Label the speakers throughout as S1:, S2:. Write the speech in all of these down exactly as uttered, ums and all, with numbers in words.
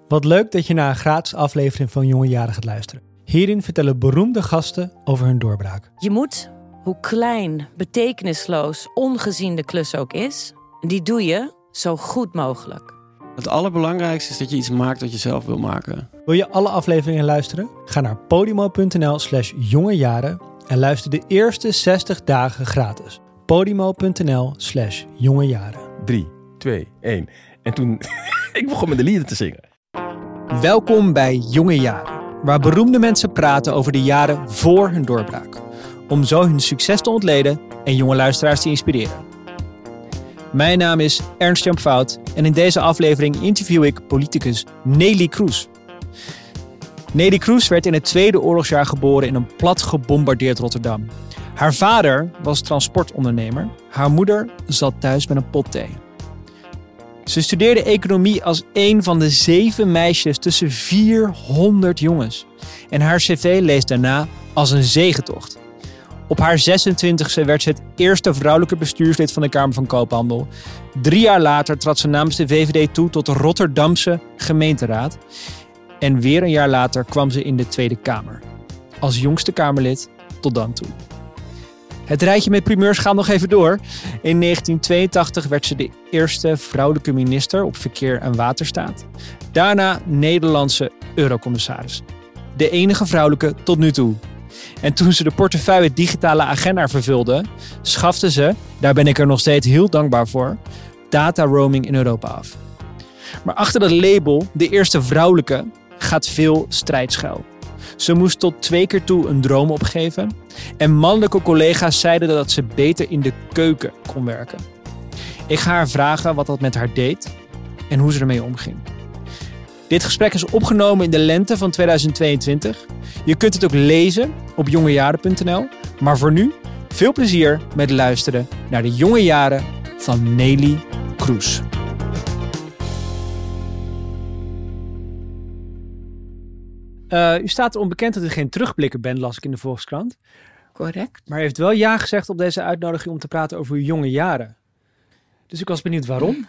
S1: Wat leuk dat je naar een gratis aflevering van Jonge Jaren gaat luisteren. Hierin vertellen beroemde gasten over hun doorbraak.
S2: Je moet, hoe klein, betekenisloos, ongezien de klus ook is, die doe je zo goed mogelijk.
S3: Het allerbelangrijkste is dat je iets maakt wat je zelf wil maken.
S1: Wil je alle afleveringen luisteren? Ga naar podimo.nl slash jongejaren en luister de eerste zestig dagen gratis. podimo.nl slash jongejaren.
S4: drie, twee, één. En toen... ik begon met de lieden te zingen.
S1: Welkom bij Jonge Jaren, waar beroemde mensen praten over de jaren voor hun doorbraak. Om zo hun succes te ontleden en jonge luisteraars te inspireren. Mijn naam is Ernst-Jan Fout en in deze aflevering interview ik politicus Neelie Kroes. Neelie Kroes werd in het tweede oorlogsjaar geboren in een plat gebombardeerd Rotterdam. Haar vader was transportondernemer, haar moeder zat thuis met een pot thee. Ze studeerde economie als één van de zeven meisjes tussen vierhonderd jongens. En haar cv leest daarna als een zegentocht. Op haar zesentwintigste werd ze het eerste vrouwelijke bestuurslid van de Kamer van Koophandel. Drie jaar later trad ze namens de V V D toe tot de Rotterdamse gemeenteraad. En weer een jaar later kwam ze in de Tweede Kamer. Als jongste Kamerlid tot dan toe. Het rijtje met primeurs gaat nog even door. In negentien tweeëntachtig werd ze de eerste vrouwelijke minister op Verkeer en Waterstaat. Daarna Nederlandse eurocommissaris. De enige vrouwelijke tot nu toe. En toen ze de portefeuille digitale agenda vervulde, schafte ze, daar ben ik er nog steeds heel dankbaar voor, data roaming in Europa af. Maar achter dat label, de eerste vrouwelijke, gaat veel strijd schuil. Ze moest tot twee keer toe een droom opgeven. En mannelijke collega's zeiden dat ze beter in de keuken kon werken. Ik ga haar vragen wat dat met haar deed en hoe ze ermee omging. Dit gesprek is opgenomen in de lente van tweeduizend tweeëntwintig. Je kunt het ook lezen op jongejaren punt n l. Maar voor nu, veel plezier met luisteren naar de jonge jaren van Neelie Kroes. Uh, u staat erom bekend dat u geen terugblikker bent, las ik in de Volkskrant.
S5: Correct.
S1: Maar u heeft wel ja gezegd op deze uitnodiging om te praten over uw jonge jaren. Dus ik was benieuwd waarom.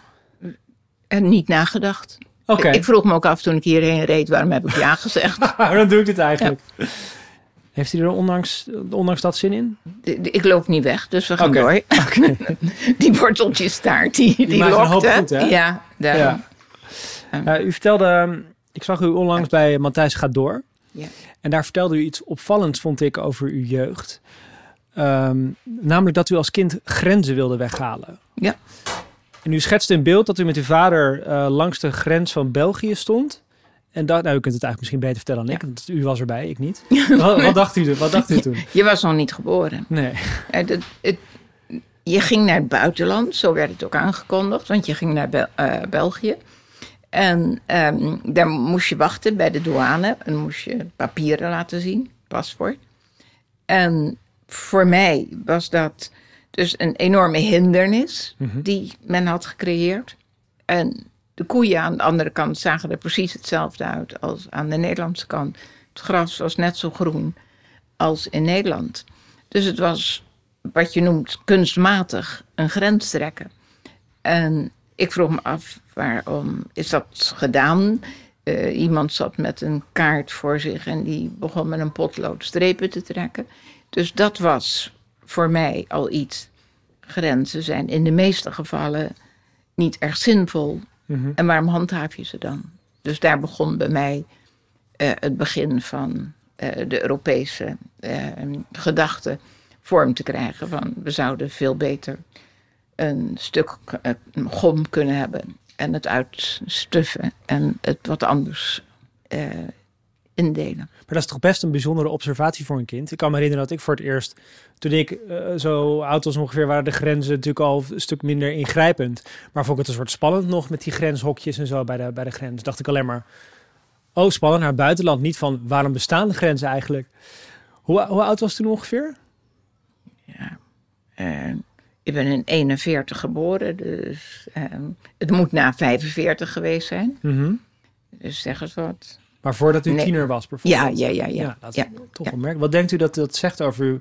S5: En niet nagedacht.
S1: Oké. Okay.
S5: Ik vroeg me ook af toen ik hierheen reed, waarom heb ik ja gezegd?
S1: Waarom doe ik dit eigenlijk? Ja. Heeft u er ondanks, ondanks dat zin in?
S5: De, de, ik loop niet weg, dus we gaan
S1: okay.
S5: door.
S1: Okay.
S5: Die worteltjes staart, die, die, die lokte.
S1: Goed, hè?
S5: Ja, daarom.
S1: Ja. Uh, u vertelde, ik zag u onlangs ja. bij Matthijs Gaat Door.
S5: Ja.
S1: En daar vertelde u iets opvallends, vond ik, over uw jeugd. Um, namelijk dat u als kind grenzen wilde weghalen.
S5: Ja.
S1: En u schetste in beeld dat u met uw vader uh, langs de grens van België stond. En dat, nou, u kunt het eigenlijk misschien beter vertellen dan ik. Ja. Want u was erbij, ik niet. wat, wat, dacht u, wat dacht u toen?
S5: Je was nog niet geboren.
S1: Nee.
S5: Het, het, het, je ging naar het buitenland, zo werd het ook aangekondigd. Want je ging naar Bel- uh, België. En um, daar moest je wachten bij de douane. En moest je papieren laten zien, paspoort. En voor mij was dat dus een enorme hindernis mm-hmm. die men had gecreëerd. En de koeien aan de andere kant zagen er precies hetzelfde uit als aan de Nederlandse kant. Het gras was net zo groen als in Nederland. Dus het was wat je noemt kunstmatig een grens trekken. En ik vroeg me af, waarom is dat gedaan? Uh, iemand zat met een kaart voor zich en die begon met een potlood strepen te trekken. Dus dat was voor mij al iets. Grenzen zijn in de meeste gevallen niet erg zinvol. Mm-hmm. En waarom handhaaf je ze dan? Dus daar begon bij mij uh, het begin van uh, de Europese uh, gedachte vorm te krijgen. Van we zouden veel beter een stuk uh, gom kunnen hebben en het uitstuffen en het wat anders uh, indelen.
S1: Maar dat is toch best een bijzondere observatie voor een kind. Ik kan me herinneren dat ik voor het eerst, toen ik uh, zo oud was ongeveer, waren de grenzen natuurlijk al een stuk minder ingrijpend. Maar vond ik het een soort spannend nog met die grenshokjes en zo bij de, bij de grens. Dacht ik alleen maar, oh spannend, naar het buitenland. Niet van, waarom bestaan de grenzen eigenlijk? Hoe, hoe oud was het toen ongeveer?
S5: Ja, uh, ik ben in eenenveertig geboren, dus uh, het moet na vijfenveertig geweest zijn.
S1: Mm-hmm.
S5: Dus zeg eens wat.
S1: Maar voordat u nee. tiener was bijvoorbeeld?
S5: Ja, ja, ja. ja.
S1: ja dat is
S5: ja.
S1: toch
S5: ja.
S1: opmerkelijk. Wat denkt u dat dat zegt over u,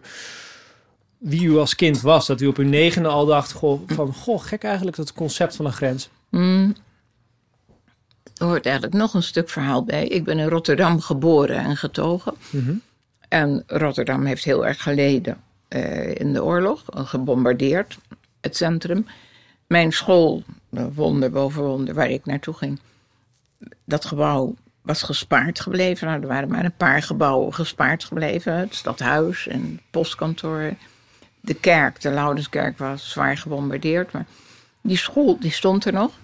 S1: wie u als kind was? Dat u op uw negende al dacht goh, van, goh, gek eigenlijk dat concept van een grens.
S5: Mm. er hoort eigenlijk nog een stuk verhaal bij. Ik ben in Rotterdam geboren en getogen.
S1: Mm-hmm.
S5: En Rotterdam heeft heel erg geleden uh, in de oorlog. Gebombardeerd, het centrum. Mijn school, wonder boven wonder, waar ik naartoe ging. Dat gebouw was gespaard gebleven. Nou, er waren maar een paar gebouwen gespaard gebleven. Het stadhuis en het postkantoor. De kerk, de Loudenskerk, was zwaar gebombardeerd. Maar die school, die stond er nog.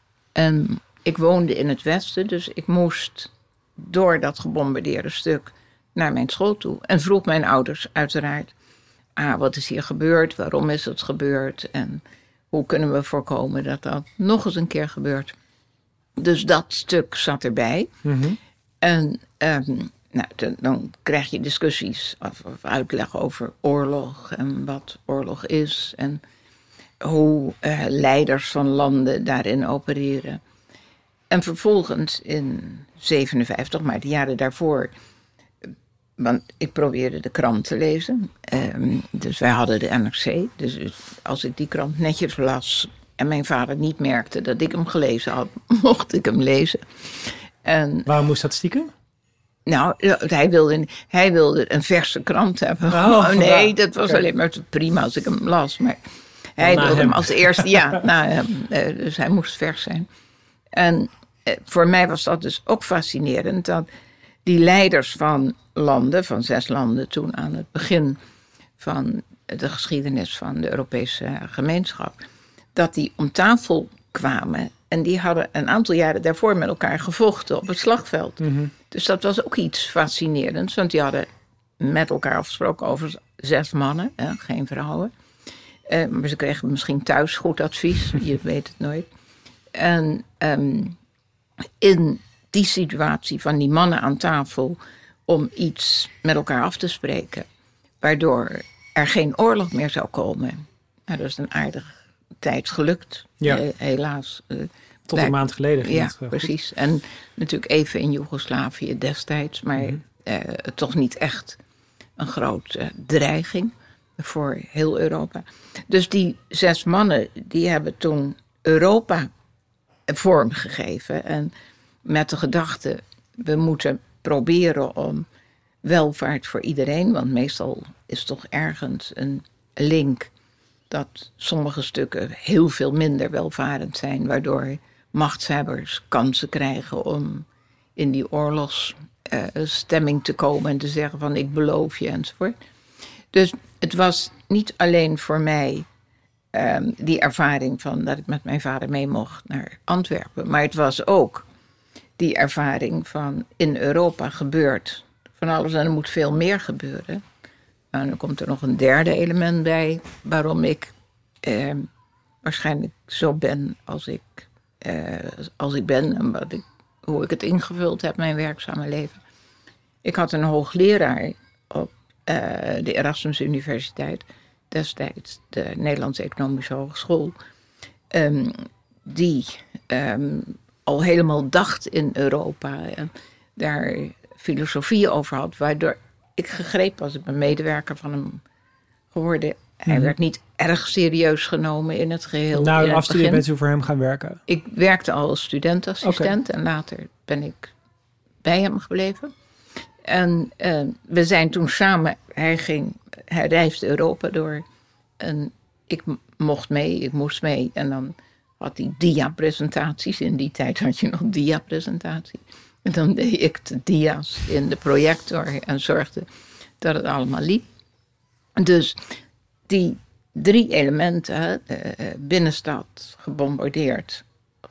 S5: En ik woonde in het westen, dus ik moest door dat gebombardeerde stuk naar mijn school toe. En vroeg mijn ouders uiteraard, ah, wat is hier gebeurd? Waarom is het gebeurd? En hoe kunnen we voorkomen dat dat nog eens een keer gebeurt? Dus dat stuk zat erbij.
S1: Mm-hmm.
S5: En um, nou, dan, dan krijg je discussies of, of uitleg over oorlog en wat oorlog is. En hoe uh, leiders van landen daarin opereren. En vervolgens in zevenenvijftig, maar de jaren daarvoor, want ik probeerde de krant te lezen. Um, dus wij hadden de N R C. Dus als ik die krant netjes las en mijn vader niet merkte dat ik hem gelezen had, mocht ik hem lezen. En,
S1: waarom moest dat stiekem?
S5: Nou, hij wilde, hij wilde een verse krant hebben.
S1: Oh,
S5: oh nee, dat was
S1: okay.
S5: alleen maar prima als ik hem las. Maar hij wilde hem. hem als eerste, ja, na hem. Dus hij moest vers zijn. En voor mij was dat dus ook fascinerend, dat die leiders van landen, van zes landen toen aan het begin van de geschiedenis van de Europese gemeenschap, dat die om tafel kwamen en die hadden een aantal jaren daarvoor met elkaar gevochten op het slagveld.
S1: Mm-hmm.
S5: Dus dat was ook iets fascinerends, want die hadden met elkaar afgesproken over zes mannen, hè, geen vrouwen. Uh, maar ze kregen misschien thuis goed advies, je weet het nooit. En um, in die situatie van die mannen aan tafel om iets met elkaar af te spreken, waardoor er geen oorlog meer zou komen. Nou, dat is een aardige tijd gelukt,
S1: ja.
S5: uh, helaas. Uh,
S1: Tot
S5: bij,
S1: een maand geleden ging
S5: ja,
S1: het goed.
S5: precies. En natuurlijk even in Joegoslavië destijds, maar mm-hmm. uh, toch niet echt een grote uh, dreiging voor heel Europa. Dus die zes mannen, die hebben toen Europa vormgegeven. En met de gedachte, we moeten proberen om welvaart voor iedereen, want meestal is toch ergens een link dat sommige stukken heel veel minder welvarend zijn, waardoor machtshebbers kansen krijgen om in die oorlogsstemming uh, te komen en te zeggen van ik beloof je enzovoort. Dus het was niet alleen voor mij um, die ervaring van dat ik met mijn vader mee mocht naar Antwerpen, maar het was ook die ervaring van in Europa gebeurt van alles en er moet veel meer gebeuren. En dan komt er nog een derde element bij waarom ik eh, waarschijnlijk zo ben als ik, eh, als ik ben en wat ik, hoe ik het ingevuld heb, mijn werkzame leven. Ik had een hoogleraar op uh, de Erasmus Universiteit, destijds de Nederlandse Economische Hogeschool, um, die um, al helemaal dacht in Europa en daar filosofie over had, waardoor ik gegrepen was. Ik ben medewerker van hem geworden. Hij mm. werd niet erg serieus genomen in het geheel.
S1: Nou,
S5: in
S1: afstuderen bent u voor hem gaan werken?
S5: Ik werkte al als studentassistent okay. en later ben ik bij hem gebleven. En uh, we zijn toen samen, hij ging, hij reisde Europa door. En ik mocht mee, ik moest mee. En dan had hij dia-presentaties. In die tijd had je nog dia-presentaties. En dan deed ik de dia's in de projector en zorgde dat het allemaal liep. Dus die drie elementen, de binnenstad gebombardeerd,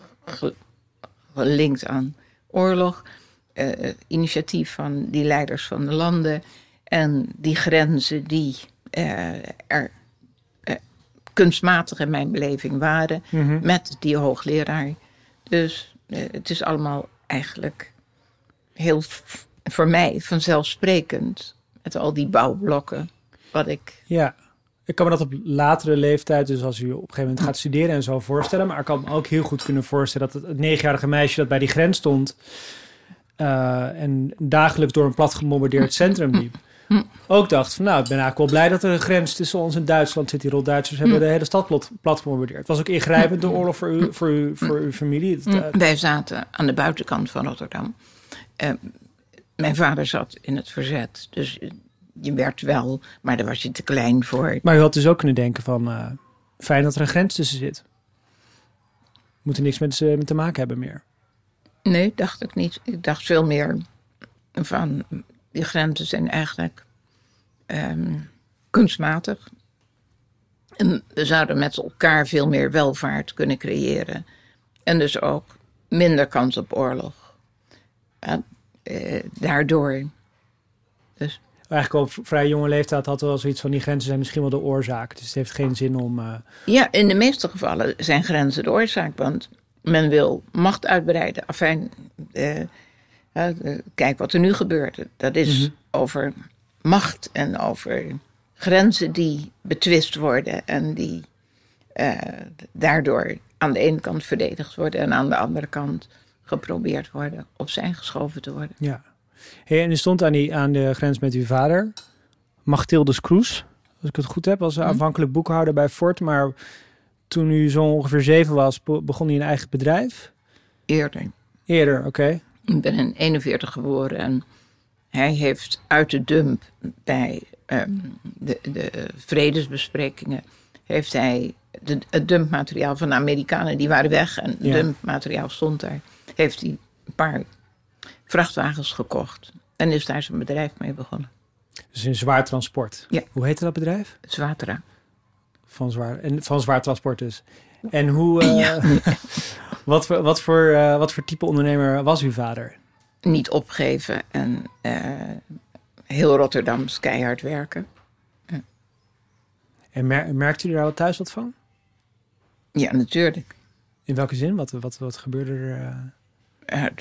S5: gelinkt aan oorlog, uh, initiatief van die leiders van de landen en die grenzen die uh, er uh, kunstmatig in mijn beleving waren, mm-hmm. met die hoogleraar. Dus uh, het is allemaal eigenlijk heel voor mij vanzelfsprekend met al die bouwblokken wat ik...
S1: Ja, ik kan me dat op latere leeftijd, dus als u op een gegeven moment gaat studeren en zo voorstellen, maar ik kan me ook heel goed kunnen voorstellen dat het negenjarige meisje dat bij die grens stond uh, en dagelijks door een plat gebombardeerd centrum liep,
S5: Hm.
S1: ook dacht van nou, ik ben eigenlijk wel blij dat er een grens tussen ons en Duitsland zit. Die Duitsers hebben
S5: Hm.
S1: de hele stad plat, plat gebombardeerd. Het was ook ingrijpend, de oorlog voor, u, voor, u, voor uw familie. Het, uh,
S5: Wij zaten aan de buitenkant van Rotterdam. Uh, mijn vader zat in het verzet. Dus je werd wel, maar daar was je te klein voor.
S1: Maar u had dus ook kunnen denken van uh, fijn dat er een grens tussen zit. Moet er niks met, uh, met te maken hebben meer.
S5: Nee, dacht ik niet. Ik dacht veel meer van die grenzen zijn eigenlijk um, kunstmatig. En we zouden met elkaar veel meer welvaart kunnen creëren. En dus ook minder kans op oorlog. Ja, eh, daardoor. Dus.
S1: Eigenlijk op vrij jonge leeftijd had we wel zoiets van die grenzen zijn misschien wel de oorzaak. Dus het heeft geen zin om... Uh...
S5: Ja, in de meeste gevallen zijn grenzen de oorzaak. Want men wil macht uitbreiden. Afijn, uh, uh, kijk wat er nu gebeurt. Dat is mm-hmm. over macht en over grenzen die betwist worden. En die uh, daardoor aan de ene kant verdedigd worden. En aan de andere kant geprobeerd worden opzij geschoven te worden.
S1: Ja. Hey, en u stond aan, die, aan de grens met uw vader. Machtildus Kroes, als ik het goed heb, was hm. aanvankelijk boekhouder bij Ford. Maar toen u zo ongeveer zeven was, begon hij een eigen bedrijf?
S5: Eerder.
S1: Eerder, oké. Okay.
S5: Ik ben in eenenveertig geboren en hij heeft uit de dump bij um, de, de vredesbesprekingen... heeft hij de, het dumpmateriaal van de Amerikanen, die waren weg en het ja. dumpmateriaal stond daar. Heeft hij een paar vrachtwagens gekocht en is daar zijn bedrijf mee begonnen.
S1: Dus in zwaar transport.
S5: Ja.
S1: Hoe heette dat bedrijf?
S5: Zwatra.
S1: Van zwaar, en van zwaar transport dus. En hoe, uh,
S5: ja.
S1: wat, voor, wat, voor, uh, wat voor type ondernemer was uw vader?
S5: Niet opgeven en uh, heel Rotterdams keihard werken. Ja.
S1: En mer- merkte u daar wel thuis wat van?
S5: Ja, natuurlijk.
S1: In welke zin? Wat, wat, wat gebeurde er? Uh...
S5: Uh,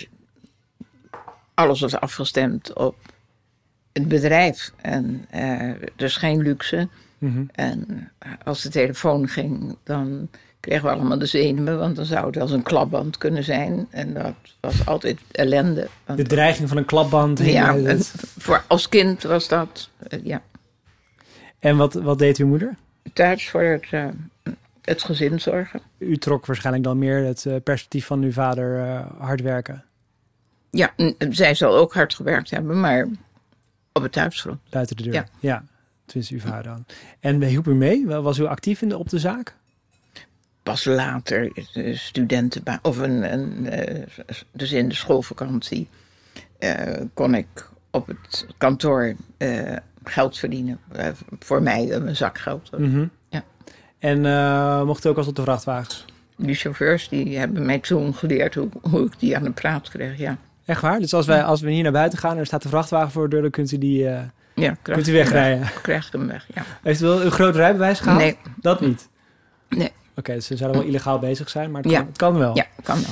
S5: alles was afgestemd op het bedrijf. En uh, dus geen luxe. Mm-hmm. En als de telefoon ging, dan kregen we allemaal de zenuwen. Want dan zou het wel eens een klapband kunnen zijn. En dat was altijd ellende.
S1: De dreiging van een klapband.
S5: Ja, het, voor, als kind was dat, uh, ja.
S1: En wat, wat deed uw moeder?
S5: Thuis voor het, uh, het gezin zorgen.
S1: U trok waarschijnlijk dan meer het uh, perspectief van uw vader uh, hard werken.
S5: Ja, zij zal ook hard gewerkt hebben, maar op het thuisfront.
S1: Buiten de deur, ja. ja. Tenminste, uw vader dan. En hielp u mee? Was u actief in de, op de zaak?
S5: Pas later, studentenbaan, of een, een, dus in de schoolvakantie, uh, kon ik op het kantoor uh, geld verdienen. Uh, voor mij een zakgeld.
S1: Mm-hmm.
S5: Ja.
S1: En uh, mocht u ook als op de vrachtwagens?
S5: Die chauffeurs die hebben mij toen geleerd hoe, hoe ik die aan de praat kreeg, ja.
S1: Echt waar? Dus als, wij, als we hier naar buiten gaan en er staat de vrachtwagen voor de deur, dan kunt u die uh,
S5: ja,
S1: kunt u wegrijden?
S5: Weg. Krijg ik hem weg, ja.
S1: Heeft u wel een groot rijbewijs gehaald?
S5: Nee.
S1: Dat niet?
S5: Nee.
S1: Oké, okay, dus ze zouden wel illegaal bezig zijn, maar het,
S5: ja.
S1: kan, het kan wel.
S5: Ja, het kan wel.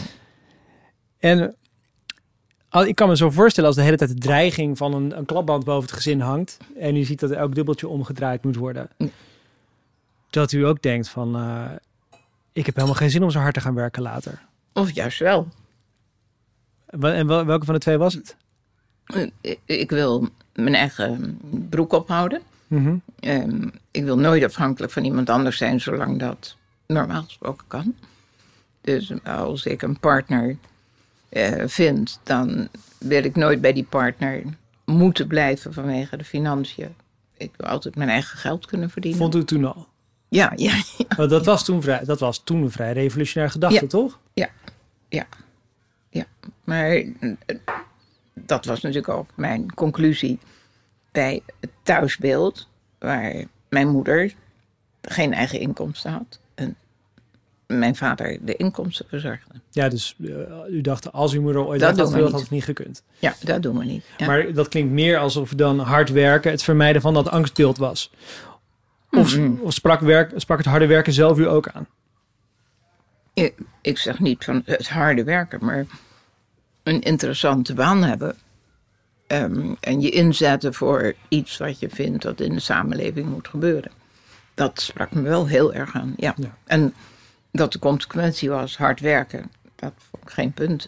S1: En ik kan me zo voorstellen als de hele tijd de dreiging van een, een klapband boven het gezin hangt en u ziet dat er elk dubbeltje omgedraaid moet worden. Ja. Dat u ook denkt van, uh, ik heb helemaal geen zin om zo hard te gaan werken later.
S5: Of juist wel.
S1: En welke van de twee was het?
S5: Ik wil mijn eigen broek ophouden.
S1: Mm-hmm.
S5: Um, ik wil nooit afhankelijk van iemand anders zijn, zolang dat normaal gesproken kan. Dus als ik een partner uh, vind, dan wil ik nooit bij die partner moeten blijven vanwege de financiën. Ik wil altijd mijn eigen geld kunnen verdienen.
S1: Vond u toen al?
S5: Ja, ja. ja.
S1: Want dat was toen vrij, dat was toen een vrij revolutionaire gedachte,
S5: ja.
S1: toch?
S5: Ja, ja. Ja, maar dat was natuurlijk ook mijn conclusie bij het thuisbeeld, waar mijn moeder geen eigen inkomsten had en mijn vader de inkomsten verzorgde.
S1: Ja, dus uh, u dacht, als uw moeder ooit
S5: dat
S1: had gewild, had het niet gekund.
S5: Ja, dat doen we niet. Ja.
S1: Maar dat klinkt meer alsof dan hard werken het vermijden van dat angstbeeld was. Of, mm-hmm. of sprak, werk, sprak het harde werken zelf u ook aan?
S5: Ik, ik zeg niet van het harde werken, maar een interessante baan hebben. Um, en je inzetten voor iets wat je vindt dat in de samenleving moet gebeuren. Dat sprak me wel heel erg aan, ja. ja. En dat de consequentie was hard werken, dat vond ik geen punt.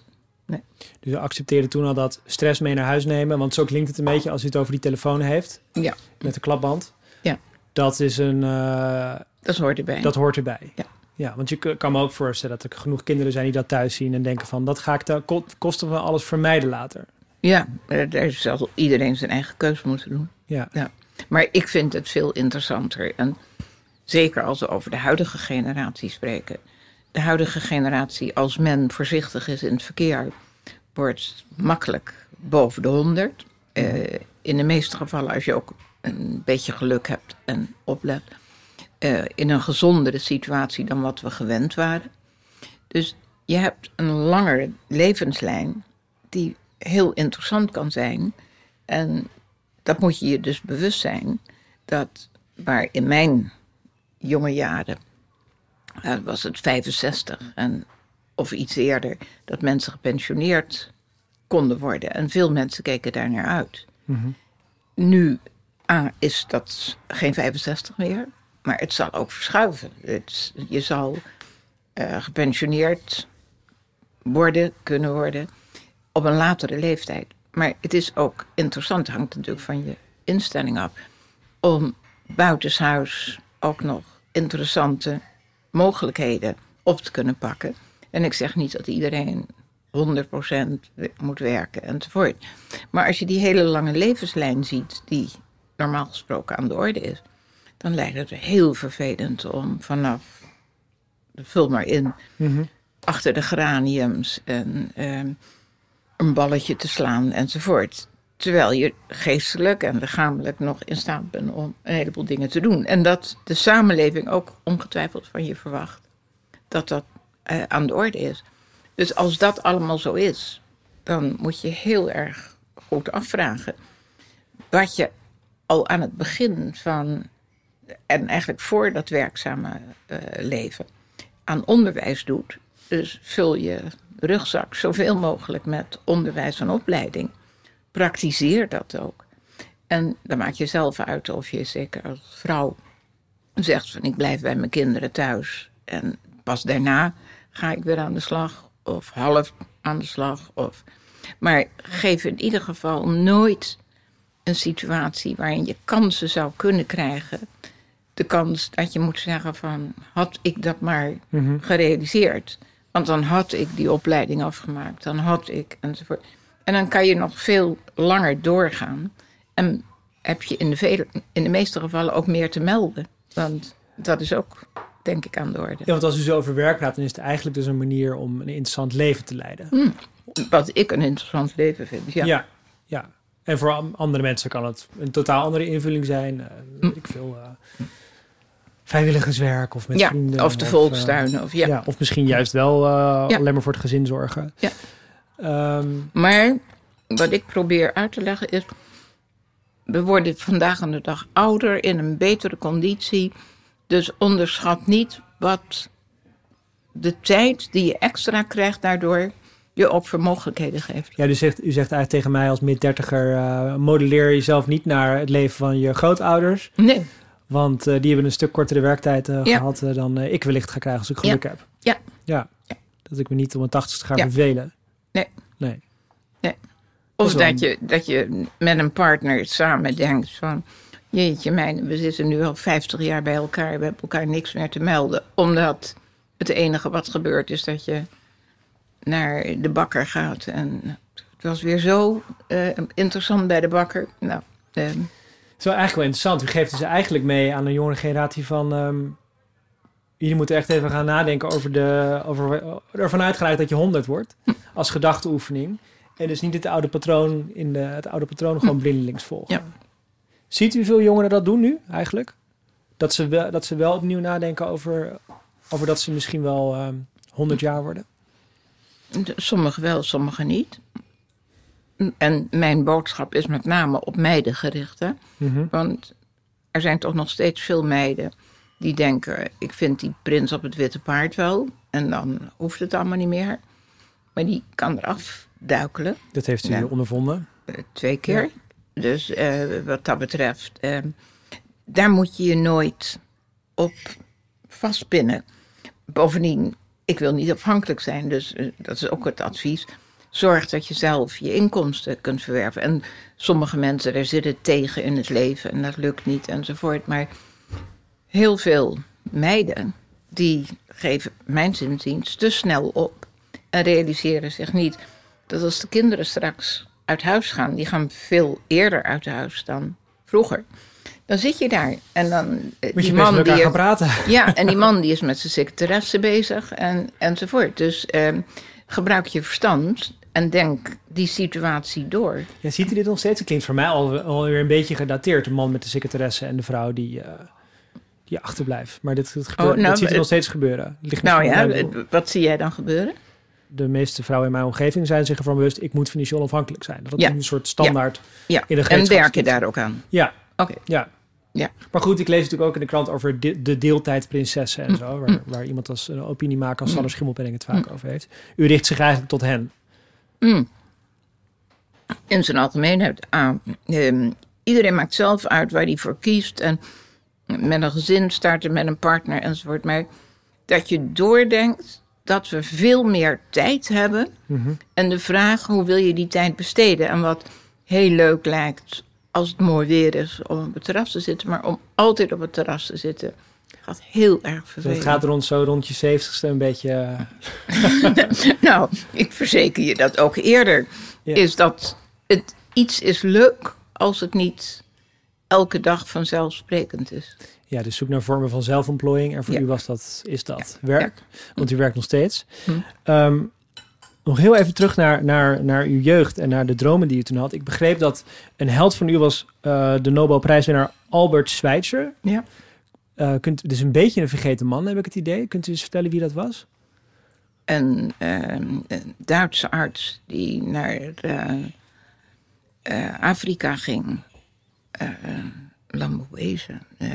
S5: Nee.
S1: Dus u accepteerde toen al dat stress mee naar huis nemen. Want zo klinkt het een beetje als u het over die telefoon heeft.
S5: Ja.
S1: Met de klapband.
S5: Ja.
S1: Dat is een... Uh,
S5: dat hoort erbij.
S1: Dat hoort erbij.
S5: Ja.
S1: Ja, want je kan me ook voorstellen dat er genoeg kinderen zijn die dat thuis zien en denken van, dat ga ik ten koste van alles vermijden later.
S5: Ja, daar zal iedereen zijn eigen keuze moeten doen.
S1: Ja.
S5: Ja. Maar ik vind het veel interessanter. En zeker als we over de huidige generatie spreken. De huidige generatie, als men voorzichtig is in het verkeer, wordt makkelijk boven de honderd. Uh, in de meeste gevallen, als je ook een beetje geluk hebt en oplet. Uh, in een gezondere situatie dan wat we gewend waren. Dus je hebt een langere levenslijn die heel interessant kan zijn. En dat moet je je dus bewust zijn. Dat waar in mijn jonge jaren, uh, was het vijfenzestig en, of iets eerder, dat mensen gepensioneerd konden worden. En veel mensen keken daar naar uit. Mm-hmm. Nu A, is dat geen vijfenzestig meer. Maar het zal ook verschuiven. Het, je zal uh, gepensioneerd worden, kunnen worden, op een latere leeftijd. Maar het is ook interessant, hangt natuurlijk van je instelling af, om buitenshuis ook nog interessante mogelijkheden op te kunnen pakken. En ik zeg niet dat iedereen honderd procent moet werken enzovoort. Maar als je die hele lange levenslijn ziet, die normaal gesproken aan de orde is, dan lijkt het heel vervelend om vanaf, vul maar in, mm-hmm. achter de geraniums en uh, een balletje te slaan enzovoort. Terwijl je geestelijk en lichamelijk nog in staat bent om een heleboel dingen te doen. En dat de samenleving ook ongetwijfeld van je verwacht dat dat uh, aan de orde is. Dus als dat allemaal zo is, dan moet je heel erg goed afvragen wat je al aan het begin van, en eigenlijk voor dat werkzame uh, leven, aan onderwijs doet. Dus vul je rugzak zoveel mogelijk met onderwijs en opleiding. Praktiseer dat ook. En dan maak je zelf uit of je, zeker als vrouw, zegt van ik blijf bij mijn kinderen thuis. En pas daarna ga ik weer aan de slag. Of half aan de slag. Of... Maar geef in ieder geval nooit een situatie waarin je kansen zou kunnen krijgen. De kans dat je moet zeggen van, had ik dat maar mm-hmm. gerealiseerd. Want dan had ik die opleiding afgemaakt. Dan had ik enzovoort. En dan kan je nog veel langer doorgaan. En heb je in de, vele, in de meeste gevallen ook meer te melden. Want dat is ook, denk ik, aan de orde.
S1: Ja, want als u zo over werk praat, dan is het eigenlijk dus een manier om een interessant leven te leiden.
S5: Mm, wat ik een interessant leven vind, ja.
S1: Ja, ja. En voor andere mensen kan het een totaal andere invulling zijn. Uh, weet ik veel, uh, vrijwilligerswerk of met
S5: ja,
S1: vrienden.
S5: Of de
S1: of,
S5: volkstuin.
S1: Uh,
S5: of, ja.
S1: ja, of misschien juist wel uh, ja. alleen maar voor het gezin zorgen.
S5: Ja.
S1: Um,
S5: maar wat ik probeer uit te leggen is, we worden vandaag aan de dag ouder in een betere conditie. Dus onderschat niet wat de tijd die je extra krijgt daardoor je ook voor mogelijkheden geeft.
S1: Ja, dus zegt, u zegt eigenlijk tegen mij als mid-dertiger, uh, modelleer jezelf niet naar het leven van je grootouders.
S5: Nee.
S1: Want uh, die hebben een stuk kortere werktijd uh,
S5: ja.
S1: gehad uh, dan uh, ik wellicht ga krijgen als ik geluk
S5: ja.
S1: heb.
S5: Ja.
S1: ja. Ja. Dat ik me niet om mijn tachtigste ga
S5: ja.
S1: vervelen.
S5: Nee.
S1: Nee.
S5: nee. Of
S1: dat,
S5: dat je, dat je met een partner samen denkt van, jeetje mijn, we zitten nu al vijftig jaar bij elkaar, we hebben elkaar niks meer te melden. Omdat het enige wat gebeurt is dat je naar de bakker gaat. En het was weer zo uh, interessant bij de bakker. Nou, uh,
S1: het is wel eigenlijk wel interessant. U geeft dus eigenlijk mee aan een jongere generatie van, Um, jullie moeten echt even gaan nadenken over de, over, ervan uitgaan dat je honderd wordt. Als gedachteoefening. En dus niet het oude patroon in de, het oude patroon gewoon blindelings volgen.
S5: Ja.
S1: Ziet u veel jongeren dat doen nu eigenlijk? Dat ze wel, dat ze wel opnieuw nadenken over, over dat ze misschien wel um, honderd jaar worden?
S5: Sommigen wel, sommigen niet. En mijn boodschap is met name op meiden gericht. Hè? Mm-hmm. Want er zijn toch nog steeds veel meiden die denken, ik vind die prins op het witte paard wel. En dan hoeft het allemaal niet meer. Maar die kan eraf duikelen.
S1: Dat heeft u
S5: ja.
S1: ondervonden?
S5: Twee keer. Ja. Dus uh, wat dat betreft, uh, daar moet je je nooit op vastpinnen. Bovendien, ik wil niet afhankelijk zijn. Dus uh, dat is ook het advies. zorg dat je zelf je inkomsten kunt verwerven. En sommige mensen, daar zitten tegen in het leven en dat lukt niet enzovoort. Maar heel veel meiden, die geven mijns inziens te snel op. En realiseren zich niet dat als de kinderen straks uit huis gaan, die gaan veel eerder uit huis dan vroeger. Dan zit je daar en dan
S1: Moet
S5: die
S1: je
S5: man
S1: met elkaar
S5: die
S1: gaan praten.
S5: ja, en die man die is met zijn secretaresse bezig en, enzovoort. Dus eh, gebruik je verstand en denk die situatie door.
S1: Ja, ziet u dit nog steeds? Het klinkt voor mij al, alweer een beetje gedateerd. De man met de secretaresse en de vrouw die, uh, die achterblijft. Maar dit, dit gebeurt,
S5: Oh, nou,
S1: dat ziet u
S5: het-
S1: nog steeds gebeuren. Het ligt
S5: Nou
S1: misschien
S5: ja,
S1: bij de-
S5: wat zie jij dan gebeuren?
S1: De meeste vrouwen in mijn omgeving zijn zich ervan bewust, ik moet financieel onafhankelijk zijn. Dat
S5: Ja.
S1: is een soort standaard
S5: Ja,
S1: in de
S5: en werk je
S1: gereedschapskist.
S5: daar ook aan?
S1: Ja,
S5: Oké.
S1: ja.
S5: Ja.
S1: Maar goed, ik lees natuurlijk ook in de krant over de, de deeltijdprinsessen en zo. Waar, waar iemand als een opiniemaker als Sander Schimmelpenning het vaak over heeft. U richt zich eigenlijk tot hen.
S5: Mm. In zijn algemeenheid aan. Um, iedereen maakt zelf uit waar hij voor kiest. En met een gezin starten, met een partner enzovoort. Maar dat je doordenkt dat we veel meer tijd hebben.
S1: Mm-hmm.
S5: En de vraag, hoe wil je die tijd besteden? En wat heel leuk lijkt als het mooi weer is om op het terras te zitten. Maar om altijd op het terras te zitten, gaat heel erg
S1: Dus
S5: vervelend.
S1: het gaat rond zo rond je zeventigste een beetje... uh,
S5: Nou, ik verzeker je dat ook eerder.
S1: Ja.
S5: Is dat het iets is leuk als het niet elke dag vanzelfsprekend is.
S1: Ja, dus zoek naar vormen van zelfontplooiing. En voor
S5: Ja.
S1: u was dat, is dat
S5: Ja.
S1: werk. Want u werkt nog steeds.
S5: Hm.
S1: Um, nog heel even terug naar, naar, naar uw jeugd en naar de dromen die u toen had. Ik begreep dat een held van u was uh, de Nobelprijswinnaar Albert Schweitzer.
S5: Ja.
S1: Uh, kunt, het is een beetje een vergeten man, heb ik het idee. Kunt u eens vertellen wie dat was?
S5: Een, uh, een Duitse arts die naar uh, uh, Afrika ging. Uh, Lambewezen. Uh,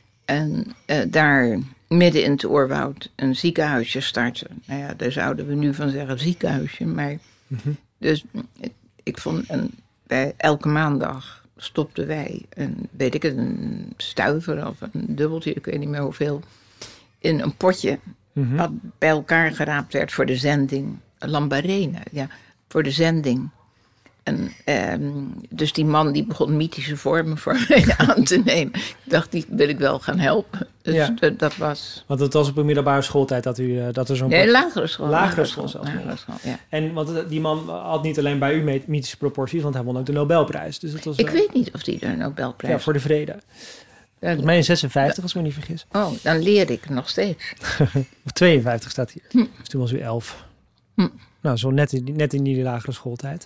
S5: en uh, daar midden in het oerwoud een ziekenhuisje starten. Nou ja, daar zouden we nu van zeggen ziekenhuisje. Maar
S1: Mm-hmm.
S5: dus ik, ik vond, een, bij elke maandag stopten wij een, weet ik het, een stuiver of een dubbeltje, ik weet niet meer hoeveel, in een potje.
S1: Mm-hmm.
S5: Wat bij elkaar geraapt werd voor de zending. Lambarene, ja, voor de zending. En um, dus die man die begon mythische vormen voor mij aan te nemen. Ik dacht, die wil ik wel gaan helpen. Dus
S1: Ja.
S5: d- dat was...
S1: Want het was op een middelbare schooltijd dat, u, uh, dat er zo'n...
S5: Nee, lagere school.
S1: Lagere school zelfs.
S5: Lagere school, ja.
S1: En want die man had niet alleen bij u met mythische proporties, want hij won ook de Nobelprijs. Dus het was,
S5: Ik
S1: uh,
S5: weet niet of die de Nobelprijs...
S1: ja, voor de vrede. Volgens mij in zesenvijftig, als ik me niet vergis.
S5: Oh, dan leer ik nog steeds.
S1: Of tweeënvijftig staat hier.
S5: Hm.
S1: Dus toen was u elf.
S5: Hm.
S1: Nou, zo net in, net in die lagere schooltijd.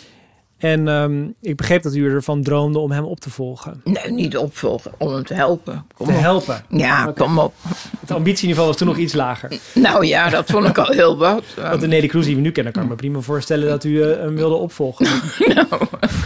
S1: En um, ik begreep dat u ervan droomde om hem op te volgen.
S5: Nee, niet opvolgen, om hem te helpen. Kom
S1: Te
S5: op.
S1: helpen.
S5: Ja,
S1: Oké.
S5: kom op.
S1: Het ambitieniveau was toen nog iets lager.
S5: Nou ja, dat vond ik al heel wat.
S1: Want de Nelly Kroes die we nu kennen, kan ik me prima voorstellen dat u uh, hem wilde opvolgen.
S5: Nou,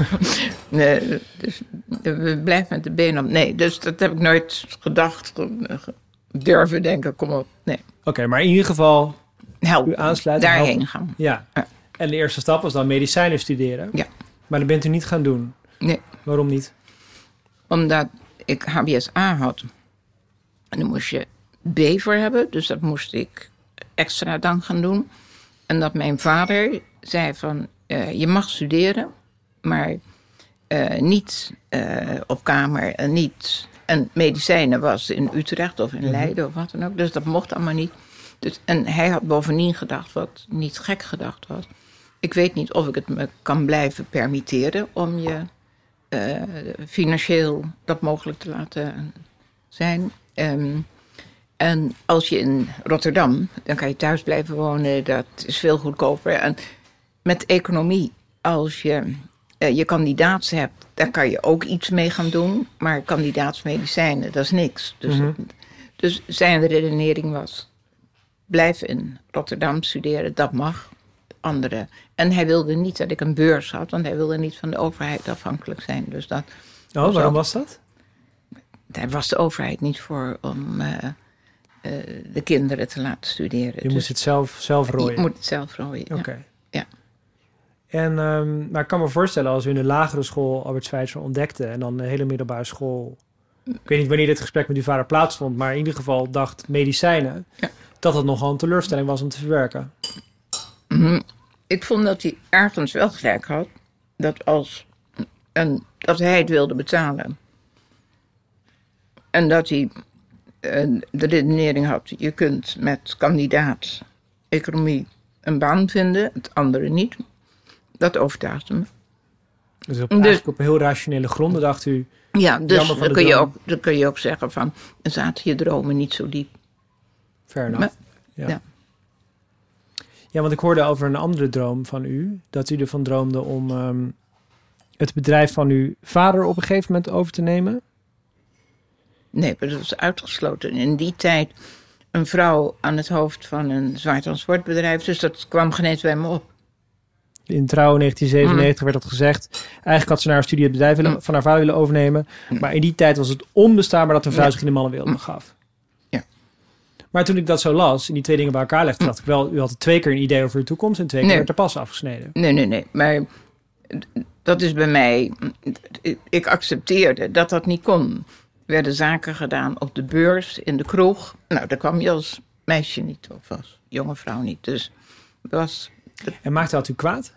S5: nee, dus we blijven met de benen op. Nee, dus dat heb ik nooit gedacht, ge- ge- durven denken, kom op. Nee,
S1: Oké, okay, maar in ieder geval
S5: help.
S1: u aansluiten.
S5: Daarheen
S1: helpen.
S5: gaan.
S1: Ja.
S5: Ja.
S1: En de eerste stap was dan medicijnen studeren.
S5: Ja.
S1: Maar dat bent u niet gaan doen.
S5: Nee,
S1: Waarom niet?
S5: omdat ik H B S A had. En dan moest je B voor hebben, dus dat moest ik extra dan gaan doen. En dat mijn vader zei van, uh, je mag studeren, maar uh, niet uh, op kamer en niet... En medicijnen was in Utrecht of in Leiden of wat dan ook, dus dat mocht allemaal niet. Dus, en hij had bovendien gedacht, wat niet gek gedacht was. Ik weet niet of ik het me kan blijven permitteren om je uh, financieel dat mogelijk te laten zijn. Um, en als je in Rotterdam, dan kan je thuis blijven wonen, dat is veel goedkoper. En met economie, als je uh, je kandidaats hebt, daar kan je ook iets mee gaan doen. Maar kandidaatsmedicijnen, dat is niks. Dus,
S1: Mm-hmm.
S5: dus zijn redenering was, blijf in Rotterdam studeren, dat mag. Andere. En hij wilde niet dat ik een beurs had, want hij wilde niet van de overheid afhankelijk zijn. Dus dat
S1: Oh,
S5: was
S1: waarom
S5: ook-
S1: was dat?
S5: daar was de overheid niet voor om uh, uh, de kinderen te laten studeren.
S1: Je moest het zelf, zelf rooien.
S5: Je moet het zelf rooien.
S1: Oké.
S5: Ja. Ja.
S1: En um, maar ik kan me voorstellen, als u in de lagere school Albert Schweitzer ontdekte en dan de hele middelbare school, ik weet niet wanneer dit gesprek met uw vader plaatsvond, maar in ieder geval dacht medicijnen,
S5: Ja.
S1: dat dat nogal een teleurstelling was om te verwerken.
S5: Mm, ik vond dat hij ergens wel gelijk had. Dat als... En dat hij het wilde betalen. En dat hij uh, de redenering had... je kunt met kandidaat economie een baan vinden... het andere niet. Dat overtuigde me.
S1: Dus op, eigenlijk dus, op heel rationele gronden dacht u...
S5: Ja, dus dan kun, je ook, dan kun je ook zeggen van... dan zaten je dromen niet zo diep.
S1: Fair enough. Maar, ja. ja. Ja, want ik hoorde over een andere droom van u. Dat u ervan droomde om um, het bedrijf van uw vader op een gegeven moment over te nemen.
S5: Nee, maar dat was uitgesloten. In die tijd een vrouw aan het hoofd van een zwaar transportbedrijf. Dus dat kwam geen eens bij me op.
S1: In Trouw in negentien zevenennegentig mm. werd dat gezegd. Eigenlijk had ze naar haar studie het bedrijf willen, mm. van haar vader willen overnemen. Mm. Maar in die tijd was het onbestaanbaar dat een vrouw ja. zich in de mannenwereld mm. begaf.
S5: Ja.
S1: Maar toen ik dat zo las, en die twee dingen bij elkaar legde, mm. dacht ik wel, u had twee keer een idee over de toekomst en twee keer nee. werd er pas afgesneden.
S5: Nee, nee, nee. Maar dat is bij mij... Ik accepteerde dat dat niet kon. Er werden zaken gedaan op de beurs, in de kroeg. Nou, daar kwam je als meisje niet, of als jonge vrouw niet. Dus het was...
S1: En maakte dat u kwaad?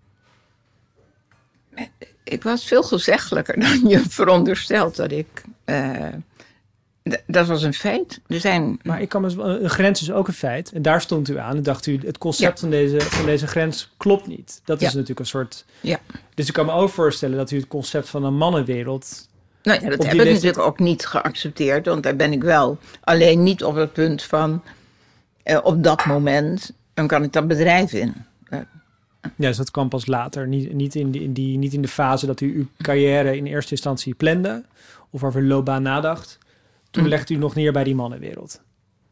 S5: Ik was veel gezeggelijker dan je veronderstelt dat ik... Uh, d- dat was een feit. Er zijn...
S1: Maar ik kan me, een grens is ook een feit. En daar stond u aan. En dacht u, het concept ja. van, deze, van deze grens klopt niet. Dat is ja. natuurlijk een soort...
S5: Ja.
S1: Dus ik kan me ook voorstellen dat u het concept van een mannenwereld...
S5: Nou ja, dat heb ik leeftijd... natuurlijk ook niet geaccepteerd. Want daar ben ik wel. Alleen niet op het punt van... Uh, op dat moment, dan kan ik dat bedrijf in. Uh,
S1: Ja, dus dat kwam pas later. Niet, niet, in die, in die, niet in de fase dat u uw carrière in eerste instantie plande... of over loopbaan nadacht. Toen mm. legde u nog neer bij die mannenwereld.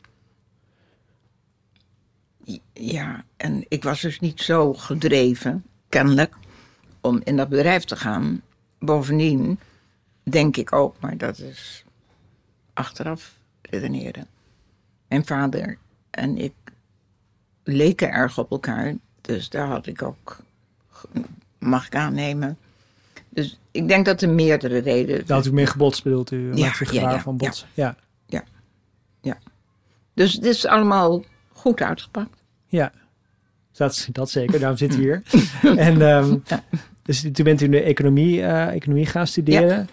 S5: Ja, en ik was dus niet zo gedreven, kennelijk... om in dat bedrijf te gaan. Bovendien denk ik ook, maar dat is achteraf redeneren. Mijn vader en ik leken erg op elkaar... Dus daar had ik ook, mag ik aannemen. Dus ik denk dat er meerdere redenen...
S1: Daar had u mee gebotst, bedoelt u? Ja, zich ja, ja, van botsen.
S5: Ja. Ja. ja, ja. Dus dit is allemaal goed uitgepakt.
S1: Ja, dat, dat zeker. Daarom zit u hier. en um, ja. Dus toen bent u in de economie, uh, economie gaan studeren. Ja.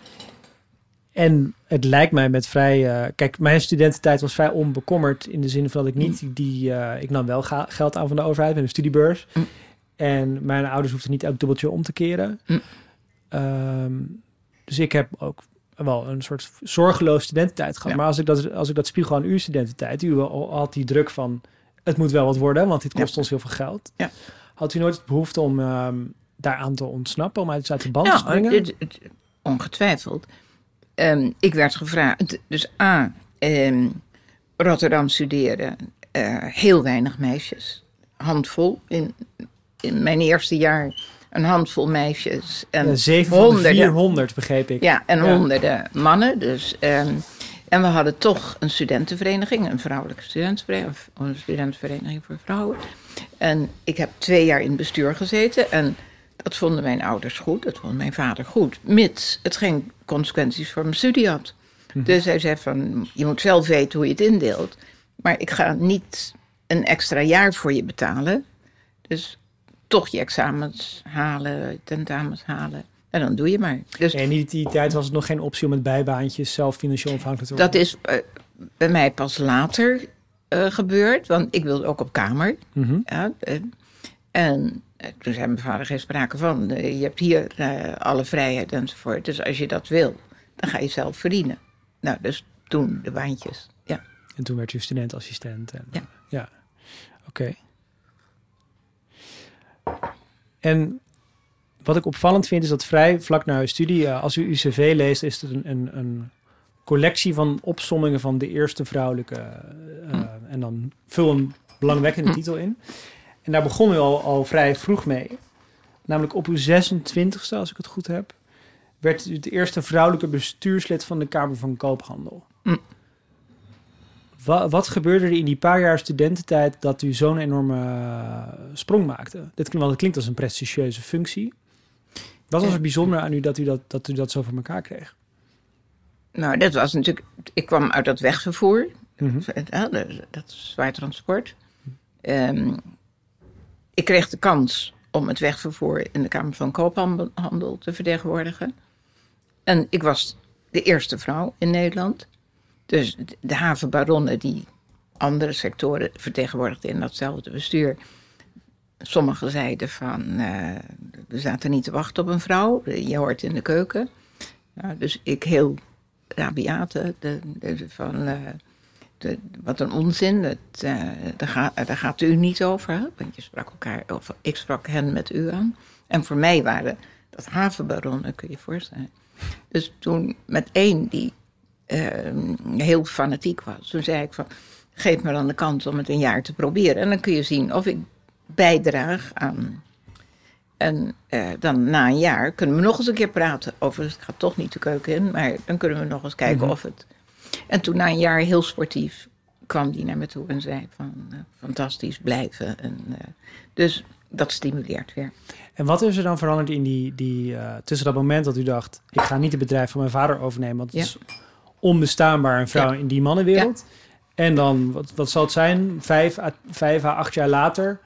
S1: En het lijkt mij met vrij... Uh, kijk, mijn studententijd was vrij onbekommerd... in de zin van dat ik niet... die uh, ik nam wel ga- geld aan van de overheid... met een studiebeurs. Mm. En mijn ouders hoefden niet elk dubbeltje om te keren. Mm. Um, dus ik heb ook wel een soort zorgeloos studententijd gehad. Ja. Maar als ik, dat, als ik dat spiegel aan uw studententijd... u had die druk van... het moet wel wat worden... want dit kost ja. ons heel veel geld. Ja. Had u nooit het behoefte om um, daaraan te ontsnappen... om uit, uit de band ja, te springen?
S5: Het, het, ongetwijfeld... Um, ik werd gevraagd, dus A, um, Rotterdam studeren, uh, heel weinig meisjes, handvol. In, in mijn eerste jaar een handvol meisjes. En
S1: ja, zevenhonderd, vierhonderd begreep ik.
S5: Ja, en ja. honderden mannen. Dus, um, en we hadden toch een studentenvereniging, een vrouwelijke studentenvereniging, of een studentenvereniging voor vrouwen. En ik heb twee jaar in het bestuur gezeten en... Dat vonden mijn ouders goed, dat vond mijn vader goed. Mits het geen consequenties voor mijn studie had. Mm-hmm. Dus hij zei van, je moet zelf weten hoe je het indeelt. Maar ik ga niet een extra jaar voor je betalen. Dus toch je examens halen, tentamens halen. En dan doe je maar. Dus,
S1: en in die, die tijd was het nog geen optie om met bijbaantjes zelf financieel afhankelijk te worden?
S5: Dat is uh, bij mij pas later uh, gebeurd. Want ik wilde ook op kamer. Mm-hmm. Ja, uh, en... Toen zei mijn vader geen sprake van. Je hebt hier uh, alle vrijheid enzovoort. Dus als je dat wil, dan ga je zelf verdienen. Nou, dus toen de baantjes, ja.
S1: En toen werd u studentassistent. En,
S5: ja.
S1: Ja, oké. Okay. En wat ik opvallend vind is dat vrij vlak na uw studie... Uh, als u uw cv leest, is het een, een, een collectie van opsommingen... van de eerste vrouwelijke... Uh, hm. En dan vul een belangwekkende hm. titel in... En daar begonnen we al, al vrij vroeg mee. Namelijk op uw zesentwintigste, als ik het goed heb... werd u het eerste vrouwelijke bestuurslid van de Kamer van Koophandel. Mm. Wat, wat gebeurde er in die paar jaar studententijd... dat u zo'n enorme uh, sprong maakte? Dit klinkt, het klinkt als een prestigieuze functie. Wat was er bijzonder aan u dat u dat, dat u dat zo voor elkaar kreeg?
S5: Nou, dat was natuurlijk... Ik kwam uit dat wegvervoer.
S1: Mm-hmm.
S5: Dat is zwaar transport. Um, ik kreeg de kans om het wegvervoer in de Kamer van Koophandel te vertegenwoordigen. En ik was de eerste vrouw in Nederland. Dus de havenbaronnen die andere sectoren vertegenwoordigden in datzelfde bestuur. Sommigen zeiden van, uh, we zaten niet te wachten op een vrouw. Je hoort in de keuken. Nou, dus ik heel rabiate, de, de, van, uh, de, wat een onzin. Dat, uh, daar, gaat, daar gaat u niet over. Hè? Want je sprak elkaar, of ik sprak hen met u aan. En voor mij waren dat havenbaronnen, kun je je voorstellen. Dus toen met één die uh, heel fanatiek was. Toen zei ik van, geef me dan de kans om het een jaar te proberen. En dan kun je zien of ik bijdraag aan. En uh, dan na een jaar kunnen we nog eens een keer praten over. Het gaat toch niet de keuken in, maar dan kunnen we nog eens kijken mm-hmm. of het. En toen na een jaar heel sportief kwam die naar me toe en zei van uh, fantastisch blijven. En, uh, dus dat stimuleert weer.
S1: En wat is er dan veranderd in die, die uh, tussen dat moment dat u dacht, ik ga niet het bedrijf van mijn vader overnemen, want het ja. is onbestaanbaar een vrouw ja. in die mannenwereld. Ja. En dan, wat, wat zal het zijn, vijf à, vijf à acht jaar later,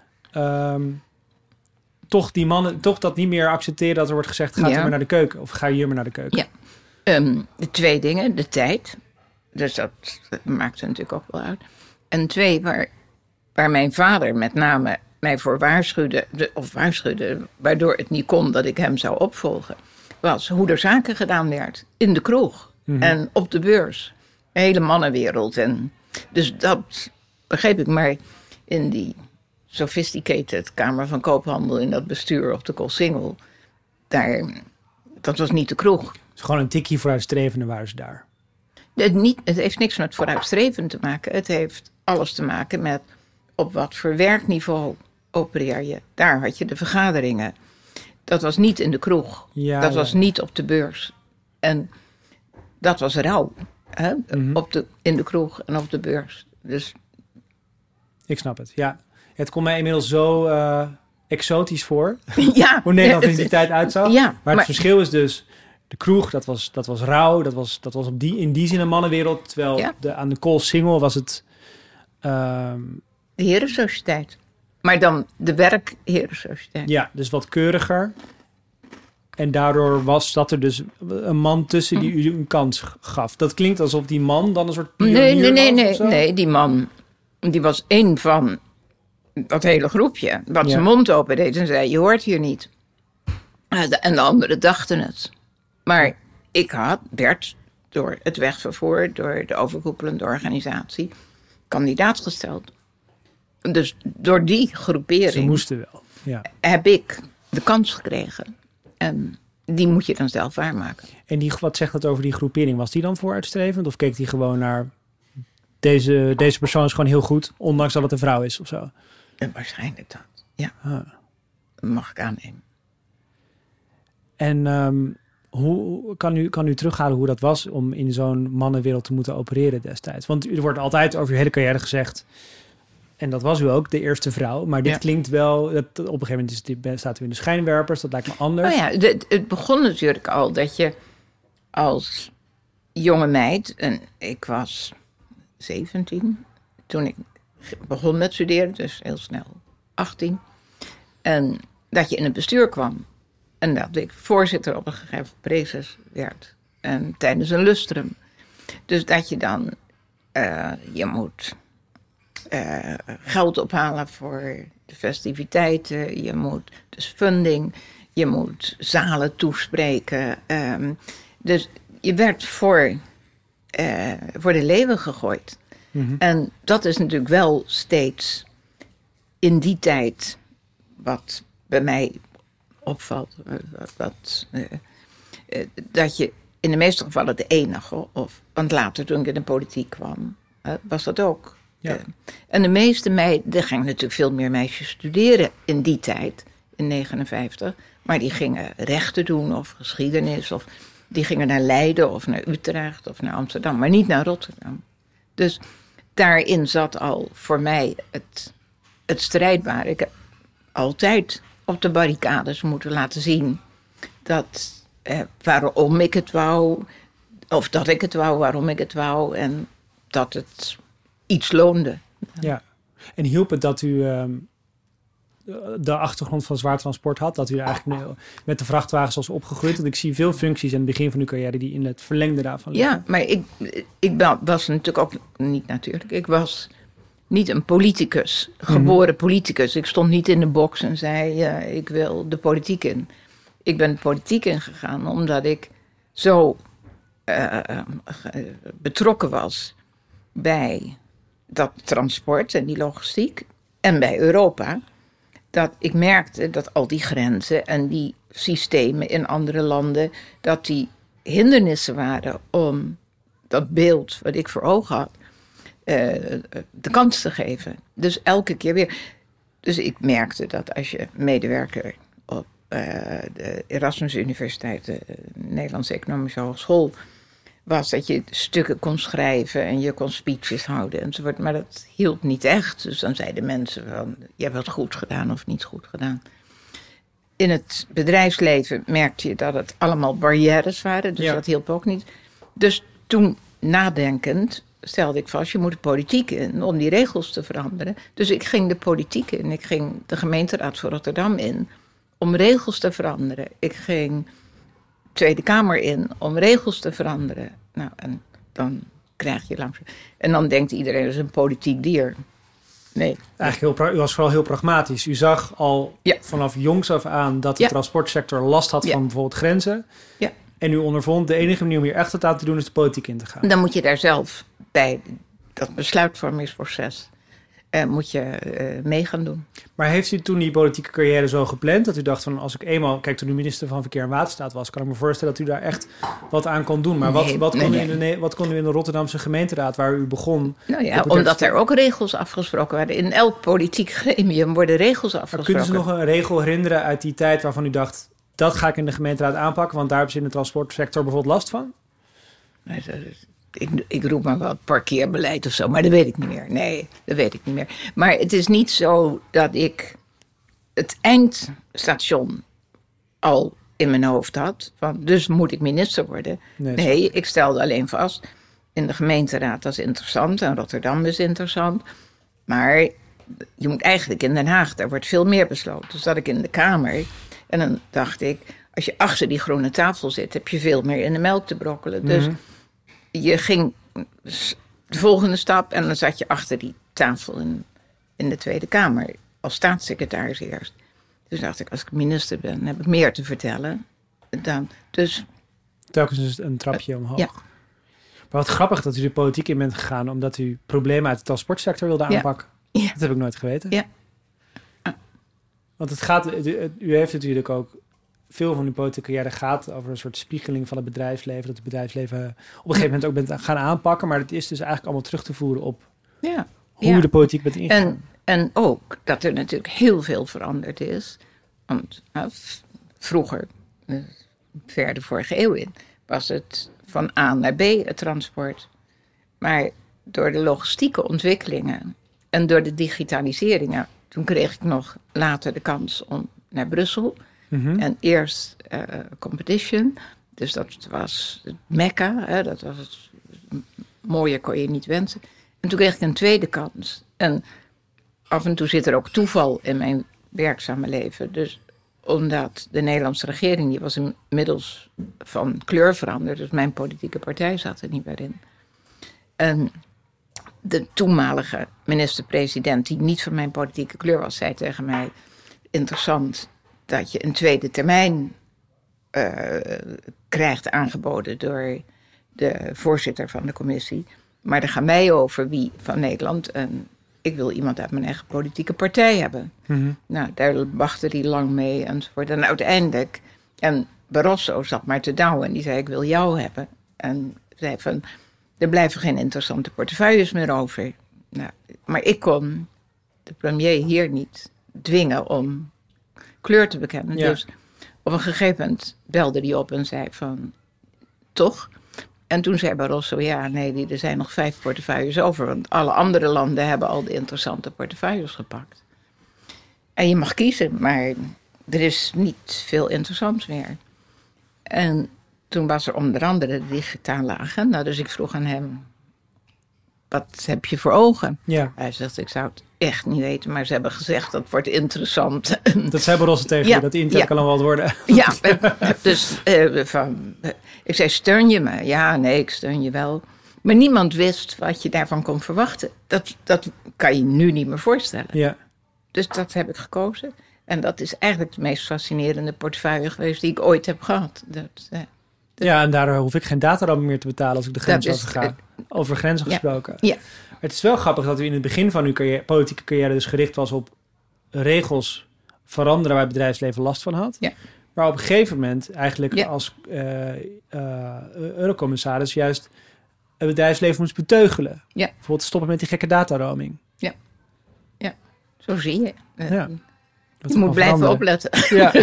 S1: um, toch die mannen, toch dat niet meer accepteren dat er wordt gezegd, ga ja. maar naar de keuken of ga hier maar naar de keuken.
S5: Ja, um, de twee dingen, de tijd, dus dat, dat maakt er natuurlijk ook wel uit. En twee, waar, waar mijn vader met name mij voor waarschuwde, of waarschuwde, waardoor het niet kon dat ik hem zou opvolgen, was hoe er zaken gedaan werd in de kroeg mm-hmm. en op de beurs. De hele mannenwereld. En dus dat begreep ik, maar in die sophisticated Kamer van Koophandel, in dat bestuur op de Koolsingel, daar, dat was niet de kroeg.
S1: Dus gewoon een tikje vooruitstrevende waren ze daar.
S5: Het, niet, het heeft niks met vooruitstrevend te maken. Het heeft alles te maken met op wat voor werkniveau opereer je. Daar had je de vergaderingen. Dat was niet in de kroeg. Ja, dat ja. was niet op de beurs. En dat was rauw. Hè? Mm-hmm. Op de, in de kroeg en op de beurs. Dus
S1: ik snap het, ja. Het komt mij inmiddels zo uh, exotisch voor.
S5: Ja.
S1: Hoe Nederland in die tijd uitzag.
S5: Ja,
S1: maar, maar het verschil is dus, de kroeg, dat was, dat was rauw. Dat was, dat was op die, in die zin een mannenwereld. Terwijl ja. de, aan de Koolsingel was het Um,
S5: de herensociëteit. Maar dan de werkherensociëteit.
S1: Ja, dus wat keuriger. En daardoor was dat er dus een man tussen die u een kans gaf. Dat klinkt alsof die man dan een soort pionier
S5: nee, nee, nee,
S1: was
S5: nee,
S1: of zo?
S5: Nee, die man die was één van dat hele groepje. Wat
S1: Ja.
S5: zijn mond open deed en zei, je hoort hier niet. En de anderen dachten het. Maar ik had, werd door het wegvervoer, door de overkoepelende organisatie, kandidaat gesteld. Dus door die
S1: Ze
S5: groepering
S1: moesten wel, ja.
S5: heb ik de kans gekregen. En die moet je dan zelf waarmaken.
S1: En die, wat zegt dat over die groepering? Was die dan vooruitstrevend? Of keek die gewoon naar, deze, deze persoon is gewoon heel goed, ondanks dat het een vrouw is of zo?
S5: En waarschijnlijk dat, ja.
S1: Ah.
S5: Dat mag ik aannemen.
S1: En um, hoe kan u, kan u terughalen hoe dat was om in zo'n mannenwereld te moeten opereren destijds? Want er wordt altijd over uw hele carrière gezegd, en dat was u ook, de eerste vrouw. Maar dit
S5: Ja.
S1: klinkt wel, dat, op een gegeven moment is dit, staat u in de schijnwerpers, dat lijkt me anders.
S5: Oh ja, de, het begon natuurlijk al dat je als jonge meid, en ik was zeventien toen ik begon met studeren, dus heel snel achttien. En dat je in het bestuur kwam. En dat ik voorzitter op een gegeven prezes werd. En tijdens een lustrum. Dus dat je dan, uh, je moet uh, geld ophalen voor de festiviteiten. Je moet dus funding. Je moet zalen toespreken. Um, dus je werd voor, uh, voor de leeuwen gegooid. Mm-hmm. En dat is natuurlijk wel steeds in die tijd wat bij mij opvalt. Dat, dat, uh, uh, dat je in de meeste gevallen de enige, of, want later toen ik in de politiek kwam, uh, was dat ook.
S1: Ja.
S5: Uh, en de meeste meiden, er gingen natuurlijk veel meer meisjes studeren in die tijd, in negenenvijftig. Maar die gingen rechten doen of geschiedenis, of die gingen naar Leiden of naar Utrecht of naar Amsterdam, maar niet naar Rotterdam. Dus daarin zat al voor mij het, het strijdbare. Ik heb altijd op de barricades moeten laten zien dat eh, waarom ik het wou, of dat ik het wou, waarom ik het wou, en dat het iets loonde.
S1: Ja, en hielp het dat u um, de achtergrond van zwaar transport had. Dat u eigenlijk met de vrachtwagens was opgegroeid. Want ik zie veel functies aan het begin van uw carrière die in het verlengde daarvan liggen.
S5: Ja, maar ik, ik was natuurlijk ook niet natuurlijk. Ik was niet een politicus, geboren mm-hmm. politicus. Ik stond niet in de box en zei, ja, ik wil de politiek in. Ik ben de politiek ingegaan omdat ik zo uh, betrokken was bij dat transport en die logistiek en bij Europa, dat ik merkte dat al die grenzen en die systemen in andere landen, dat die hindernissen waren om dat beeld wat ik voor ogen had, uh, de kans te geven. Dus elke keer weer. Dus ik merkte dat als je medewerker op uh, de Erasmus Universiteit, de Nederlandse Economische Hogeschool, was dat je stukken kon schrijven en je kon speeches houden enzovoort. Maar dat hielp niet echt. Dus dan zeiden mensen van, je hebt het goed gedaan of niet goed gedaan. In het bedrijfsleven merkte je dat het allemaal barrières waren. Dus ja. dat hielp ook niet. Dus toen nadenkend stelde ik vast, je moet de politiek in om die regels te veranderen. Dus ik ging de politiek in. Ik ging de gemeenteraad van Rotterdam in om regels te veranderen. Ik ging Tweede Kamer in om regels te veranderen. Nou, en dan krijg je langzaam. En dan denkt iedereen, dat is een politiek dier. Nee.
S1: Eigenlijk heel, u was vooral heel pragmatisch. U zag al
S5: ja.
S1: vanaf jongs af aan dat de ja. transportsector last had ja. van bijvoorbeeld grenzen.
S5: Ja.
S1: En u ondervond, de enige manier om hier echt wat aan te doen is de politiek in te gaan.
S5: Dan moet je daar zelf bij dat besluitvormingsproces uh, moet je uh, mee gaan doen.
S1: Maar heeft u toen die politieke carrière zo gepland dat u dacht van als ik eenmaal, kijk toen u minister van Verkeer en Waterstaat was, kan ik me voorstellen dat u daar echt wat aan kon doen. Maar nee, wat, wat, nee, kon nee. U in de, wat kon u in de Rotterdamse gemeenteraad waar u begon?
S5: Nou ja, omdat er ook regels afgesproken werden. In elk politiek gremium worden regels afgesproken.
S1: Maar kunnen ze nog een regel herinneren uit die tijd waarvan u dacht, dat ga ik in de gemeenteraad aanpakken, want daar hebben ze in de transportsector bijvoorbeeld last van?
S5: Nee, dat is... Ik, ik roep maar wat parkeerbeleid of zo, maar dat weet ik niet meer. Nee, dat weet ik niet meer. Maar het is niet zo dat ik het eindstation al in mijn hoofd had. Van, dus moet ik minister worden. Nee, nee, ik stelde alleen vast, in de gemeenteraad dat is interessant en Rotterdam is interessant. Maar je moet eigenlijk in Den Haag, daar wordt veel meer besloten. Dus zat ik in de Kamer en dan dacht ik, als je achter die groene tafel zit, heb je veel meer in de melk te brokkelen. Mm-hmm. Dus je ging de volgende stap en dan zat je achter die tafel in, in de Tweede Kamer als staatssecretaris eerst. Dus dacht ik, als ik minister ben, heb ik meer te vertellen. Dan, dus,
S1: telkens een trapje uh, omhoog.
S5: Ja.
S1: Maar wat grappig dat u de politiek in bent gegaan omdat u problemen uit de transportsector wilde aanpakken.
S5: Ja. Ja.
S1: Dat heb ik nooit geweten.
S5: Ja.
S1: Uh. Want het gaat, u, u heeft natuurlijk ook veel van uw politieke carrière gaat over een soort spiegeling van het bedrijfsleven. Dat het bedrijfsleven op een gegeven moment ook bent gaan aanpakken. Maar het is dus eigenlijk allemaal terug te voeren op
S5: ja,
S1: hoe
S5: ja.
S1: u de politiek bent ingegaan.
S5: En, en ook dat er natuurlijk heel veel veranderd is. Want nou, vroeger, ver de vorige eeuw in, was het van A naar B het transport. Maar door de logistieke ontwikkelingen en door de digitaliseringen, toen kreeg ik nog later de kans om naar Brussel. Mm-hmm. En eerst uh, competition, dus dat was het Mekka, hè, dat was het mooie kon je niet wensen. En toen kreeg ik een tweede kans. En af en toe zit er ook toeval in mijn werkzame leven. Dus omdat de Nederlandse regering, die was inmiddels van kleur veranderd, dus mijn politieke partij zat er niet meer in. En de toenmalige minister-president, die niet van mijn politieke kleur was, zei tegen mij, interessant dat je een tweede termijn uh, krijgt aangeboden door de voorzitter van de commissie. Maar daar gaan wij over wie van Nederland. En ik wil iemand uit mijn eigen politieke partij hebben. Mm-hmm. Nou, daar wachtte hij lang mee enzovoort. En uiteindelijk, en Barroso zat maar te douwen en die zei, ik wil jou hebben. En zei van, er blijven geen interessante portefeuilles meer over. Nou, maar ik kon de premier hier niet dwingen om kleur te bekennen. Ja. Dus op een gegeven moment belde hij op en zei van, toch? En toen zei Barroso, ja, nee, er zijn nog vijf portefeuilles over. Want alle andere landen hebben al de interessante portefeuilles gepakt. En je mag kiezen, maar er is niet veel interessants meer. En toen was er onder andere de digitale agenda. Dus ik vroeg aan hem, wat heb je voor ogen?
S1: Ja.
S5: Hij zegt, ik zou het echt niet weten. Maar ze hebben gezegd, dat wordt interessant.
S1: Dat zei Barossa tegen
S5: Ja,
S1: je, dat die intern
S5: ja.
S1: kan wel wat worden.
S5: Ja, dus uh, van, uh, ik zei, steun je me? Ja, nee, ik steun je wel. Maar niemand wist wat je daarvan kon verwachten. Dat, dat kan je nu niet meer voorstellen.
S1: Ja.
S5: Dus dat heb ik gekozen. En dat is eigenlijk de meest fascinerende portefeuille geweest die ik ooit heb gehad. Dat, uh,
S1: Ja, en daardoor hoef ik geen dataroaming meer te betalen als ik de grens
S5: Dat is-
S1: overga. Over grenzen
S5: ja.
S1: gesproken.
S5: Ja.
S1: Maar het is wel grappig dat u in het begin van uw carrière, politieke carrière dus gericht was op regels veranderen waar het bedrijfsleven last van had.
S5: Ja.
S1: Maar op een gegeven moment eigenlijk
S5: Ja.
S1: als uh, uh, eurocommissaris juist het bedrijfsleven moest beteugelen.
S5: Ja.
S1: Bijvoorbeeld stoppen met die gekke dataroaming.
S5: Zo zie je. Uh,
S1: Ja. Dat
S5: je moet
S1: kan
S5: blijven
S1: veranderen.
S5: opletten.
S1: Ja.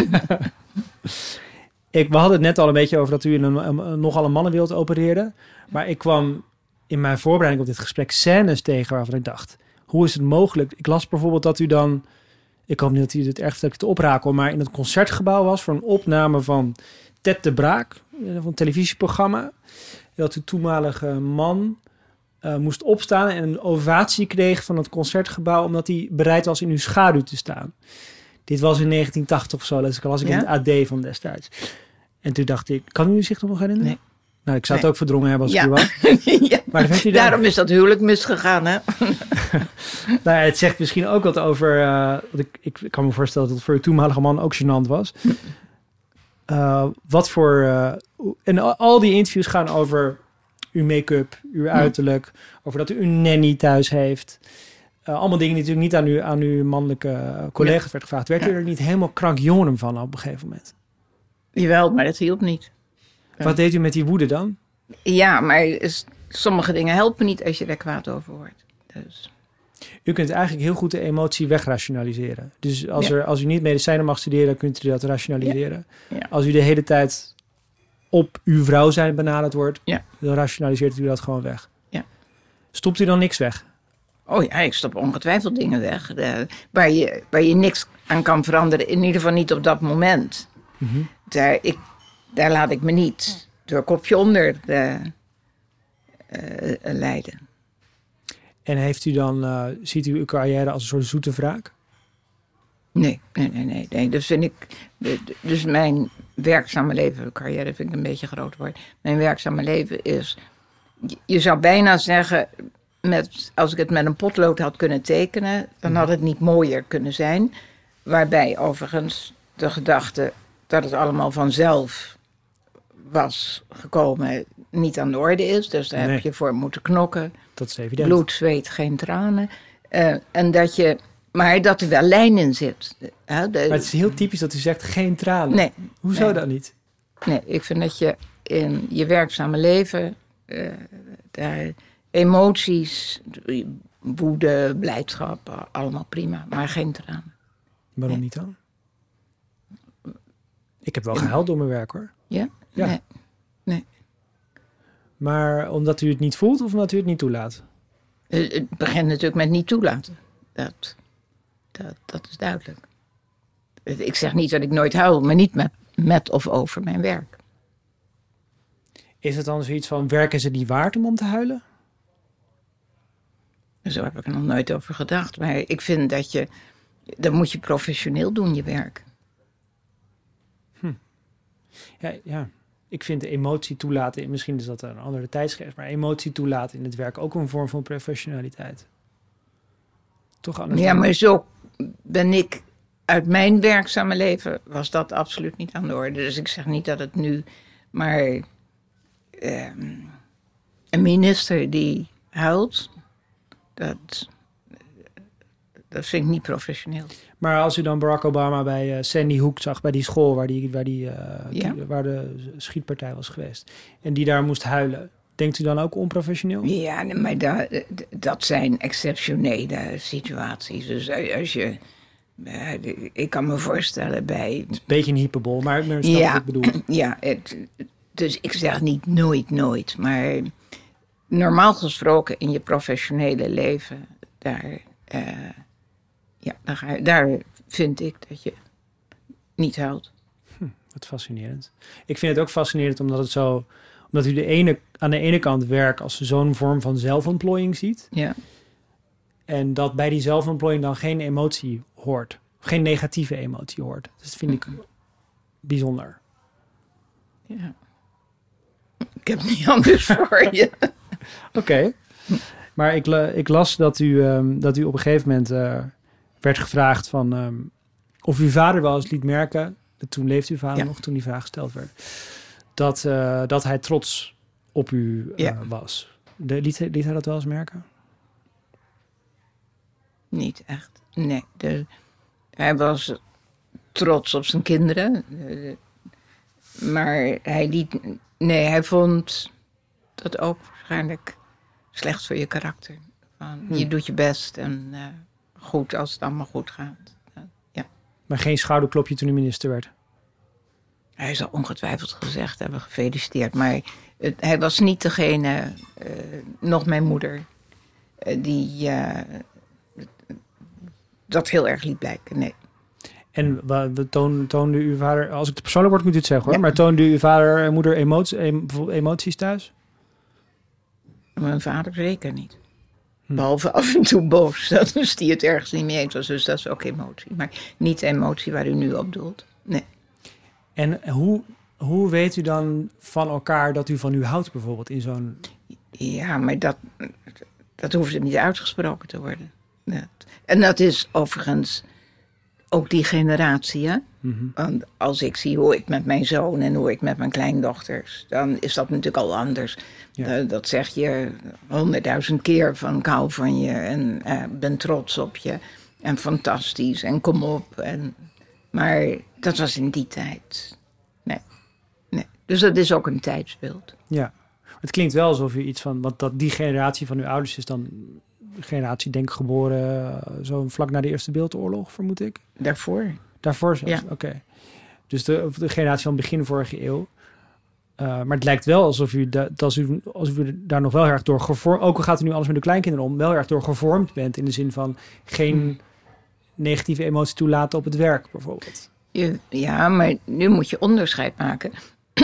S1: ik, we hadden het net al een beetje over dat u in een, een, een nogal een mannenwereld opereerde. Maar ik kwam in mijn voorbereiding op dit gesprek scènes tegen waarvan ik dacht, hoe is het mogelijk? Ik las bijvoorbeeld dat u dan, ik hoop niet dat u dit erg dat ik het oprakel, maar in het concertgebouw was voor een opname van Ted de Braak, van een televisieprogramma. Dat uw toenmalige man uh, moest opstaan en een ovatie kreeg van het concertgebouw omdat hij bereid was in uw schaduw te staan. Dit was in negentien tachtig of zo, dus ik las ik
S5: Ja?
S1: in het A D van destijds. En toen dacht ik, kan u zich nog herinneren?
S5: Nee.
S1: Nou, ik zou het
S5: Nee.
S1: ook verdrongen hebben als
S5: Ja.
S1: ik u was.
S5: Ja.
S1: Maar heeft u daar-
S5: Daarom is dat huwelijk misgegaan, hè?
S1: Nou, ja, het zegt misschien ook wat over, uh, want ik, ik kan me voorstellen dat het voor uw toenmalige man ook gênant was. Uh, wat voor, uh, en al, al die interviews gaan over uw make-up, uw uiterlijk, over dat u een nanny thuis heeft. Uh, allemaal dingen die natuurlijk niet aan, u, aan uw mannelijke collega's werd gevraagd. Werd u
S5: Ja.
S1: er niet helemaal krankjongen van op een gegeven moment?
S5: Jawel, maar dat hielp niet. Ja.
S1: Wat deed u met die woede dan?
S5: Ja, maar is- sommige dingen helpen niet als je er kwaad over wordt. Dus,
S1: U kunt eigenlijk heel goed de emotie wegrationaliseren. Dus als,
S5: Ja.
S1: er, als u niet medicijnen mag studeren, kunt u dat rationaliseren.
S5: Ja. Ja.
S1: Als u de hele tijd op uw vrouw zijn benaderd wordt,
S5: Ja.
S1: dan rationaliseert u dat gewoon weg.
S5: Ja.
S1: Stopt u dan niks weg?
S5: oh ja, ik stop ongetwijfeld dingen weg. De, waar, je, waar je niks aan kan veranderen. In ieder geval niet op dat moment.
S1: Mhm.
S5: Daar, ik, daar laat ik me niet door kopje onder uh, uh, leiden.
S1: En heeft u dan, uh, ziet u uw carrière als een soort zoete wraak?
S5: Nee, nee, nee, nee. nee. Dus vind ik, dus mijn werkzame leven, carrière vind ik een beetje groot woord. Mijn werkzame leven is, je zou bijna zeggen, met, als ik het met een potlood had kunnen tekenen, dan had het niet mooier kunnen zijn. Waarbij overigens de gedachte dat het allemaal vanzelf was gekomen niet aan de orde is. Dus daar
S1: Nee.
S5: heb je voor moeten knokken.
S1: Dat is evident.
S5: Bloed, zweet, geen tranen. Uh, en dat je, maar dat er wel lijn in zit. Hè, de,
S1: Maar het is heel typisch dat u zegt geen tranen.
S5: nee,
S1: Hoezo
S5: nee.
S1: dan niet?
S5: nee, ik vind dat je in je werkzame leven uh, daar emoties, woede, blijdschap, allemaal prima, maar geen tranen.
S1: Waarom
S5: Nee.
S1: niet dan? Ik heb wel gehuild door mijn werk hoor.
S5: Ja?
S1: Ja.
S5: Nee. nee.
S1: Maar omdat u het niet voelt of omdat u het niet toelaat?
S5: Uh, het begint natuurlijk met niet toelaten. Dat, dat, dat is duidelijk. Ik zeg niet dat ik nooit huil, maar niet met, met of over mijn werk.
S1: Is het dan zoiets van, werk is het niet waard om om te huilen?
S5: Zo heb ik er nog nooit over gedacht. Maar ik vind dat je, dat moet je professioneel doen, je werk.
S1: Ja, ja, ik vind de emotie toelaten, misschien is dat een andere tijdsgeest, maar emotie toelaten in het werk ook een vorm van professionaliteit. Toch anders?
S5: Ja,
S1: dan-
S5: maar zo ben ik, uit mijn werkzame leven was dat absoluut niet aan de orde. Dus ik zeg niet dat het nu, maar ehm, een minister die huilt, dat, dat vind ik niet professioneel.
S1: Maar als u dan Barack Obama bij uh, Sandy Hook zag, bij die school waar, die, waar, die, uh,
S5: Ja.
S1: die- waar de schietpartij was geweest, en die daar moest huilen, denkt u dan ook onprofessioneel?
S5: Ja, nee, maar dat, dat zijn exceptionele situaties. Dus als je, eh, ik kan me voorstellen bij,
S1: Het is een beetje een hyperbol, maar maar u snapt
S5: Ja.
S1: wat ik bedoel.
S5: ja, het, dus ik zeg niet nooit, nooit, maar normaal gesproken in je professionele leven, daar, eh, ja, daar, ga je, daar vind ik dat je niet huilt.
S1: Wat fascinerend. Ik vind het ook fascinerend omdat het zo, omdat u de ene, aan de ene kant werk als zo'n vorm van zelfontplooiing ziet.
S5: Ja,
S1: En dat bij die zelfontplooiing dan geen emotie hoort. Geen negatieve emotie hoort. Dus dat vind ik bijzonder.
S5: Ja. Ik heb niet anders voor je.
S1: Oké. Okay. Maar ik, ik las dat u, um, dat u op een gegeven moment uh, werd gevraagd van... Um, of uw vader wel eens liet merken... Toen leefde uw vader ja. nog, toen die vraag gesteld werd. Dat, uh, dat hij trots op u uh, ja. was. De, liet, liet hij dat wel eens merken?
S5: Niet echt. Nee. De, hij was trots op zijn kinderen. De, maar hij liet... Nee, hij vond dat ook waarschijnlijk slecht voor je karakter. Van, hm. Je doet je best en uh, goed als het allemaal goed gaat. Uh, ja.
S1: Maar geen schouderklopje toen u minister werd?
S5: Hij zal ongetwijfeld gezegd hebben, gefeliciteerd. Maar het, hij was niet degene, uh, nog mijn moeder, uh, die uh, dat heel erg liet blijken, nee.
S1: En we toon, toonde uw vader, als ik het persoonlijk word, moet u het zeggen hoor,
S5: ja.
S1: maar toonde uw vader en moeder emoties, emoties thuis?
S5: Mijn vader zeker niet. Hm. Behalve af en toe boos, dat is die het ergens niet mee eens was, dus dat is ook emotie. Maar niet de emotie waar u nu op doelt, nee.
S1: En hoe, hoe weet u dan van elkaar dat u van u houdt bijvoorbeeld in zo'n...
S5: Ja, maar dat, dat hoeft niet uitgesproken te worden. Dat. En dat is overigens ook die generatie, hè? Mm-hmm. Want als ik zie hoe ik met mijn zoon en hoe ik met mijn kleindochters... dan is dat natuurlijk al anders. Ja. Uh, dat zeg je honderdduizend keer van ik hou van je en uh, ben trots op je. En fantastisch en kom op. En, maar dat was in die tijd. Nee, nee. Dus dat is ook een tijdsbeeld.
S1: Ja, het klinkt wel alsof u iets van... want dat die generatie van uw ouders is dan... generatie denk ik geboren uh, zo vlak na de Eerste Wereldoorlog, vermoed ik.
S5: Daarvoor.
S1: Daarvoor zelfs,
S5: ja.
S1: Oké. Okay. Dus de, de generatie van begin vorige eeuw. Uh, maar het lijkt wel alsof u, da, als u, alsof u daar nog wel erg door gevormd... ook al gaat u nu alles met de kleinkinderen om... wel erg door gevormd bent in de zin van... geen hmm. negatieve emotie toelaten op het werk bijvoorbeeld.
S5: Je, ja, maar nu moet je onderscheid maken.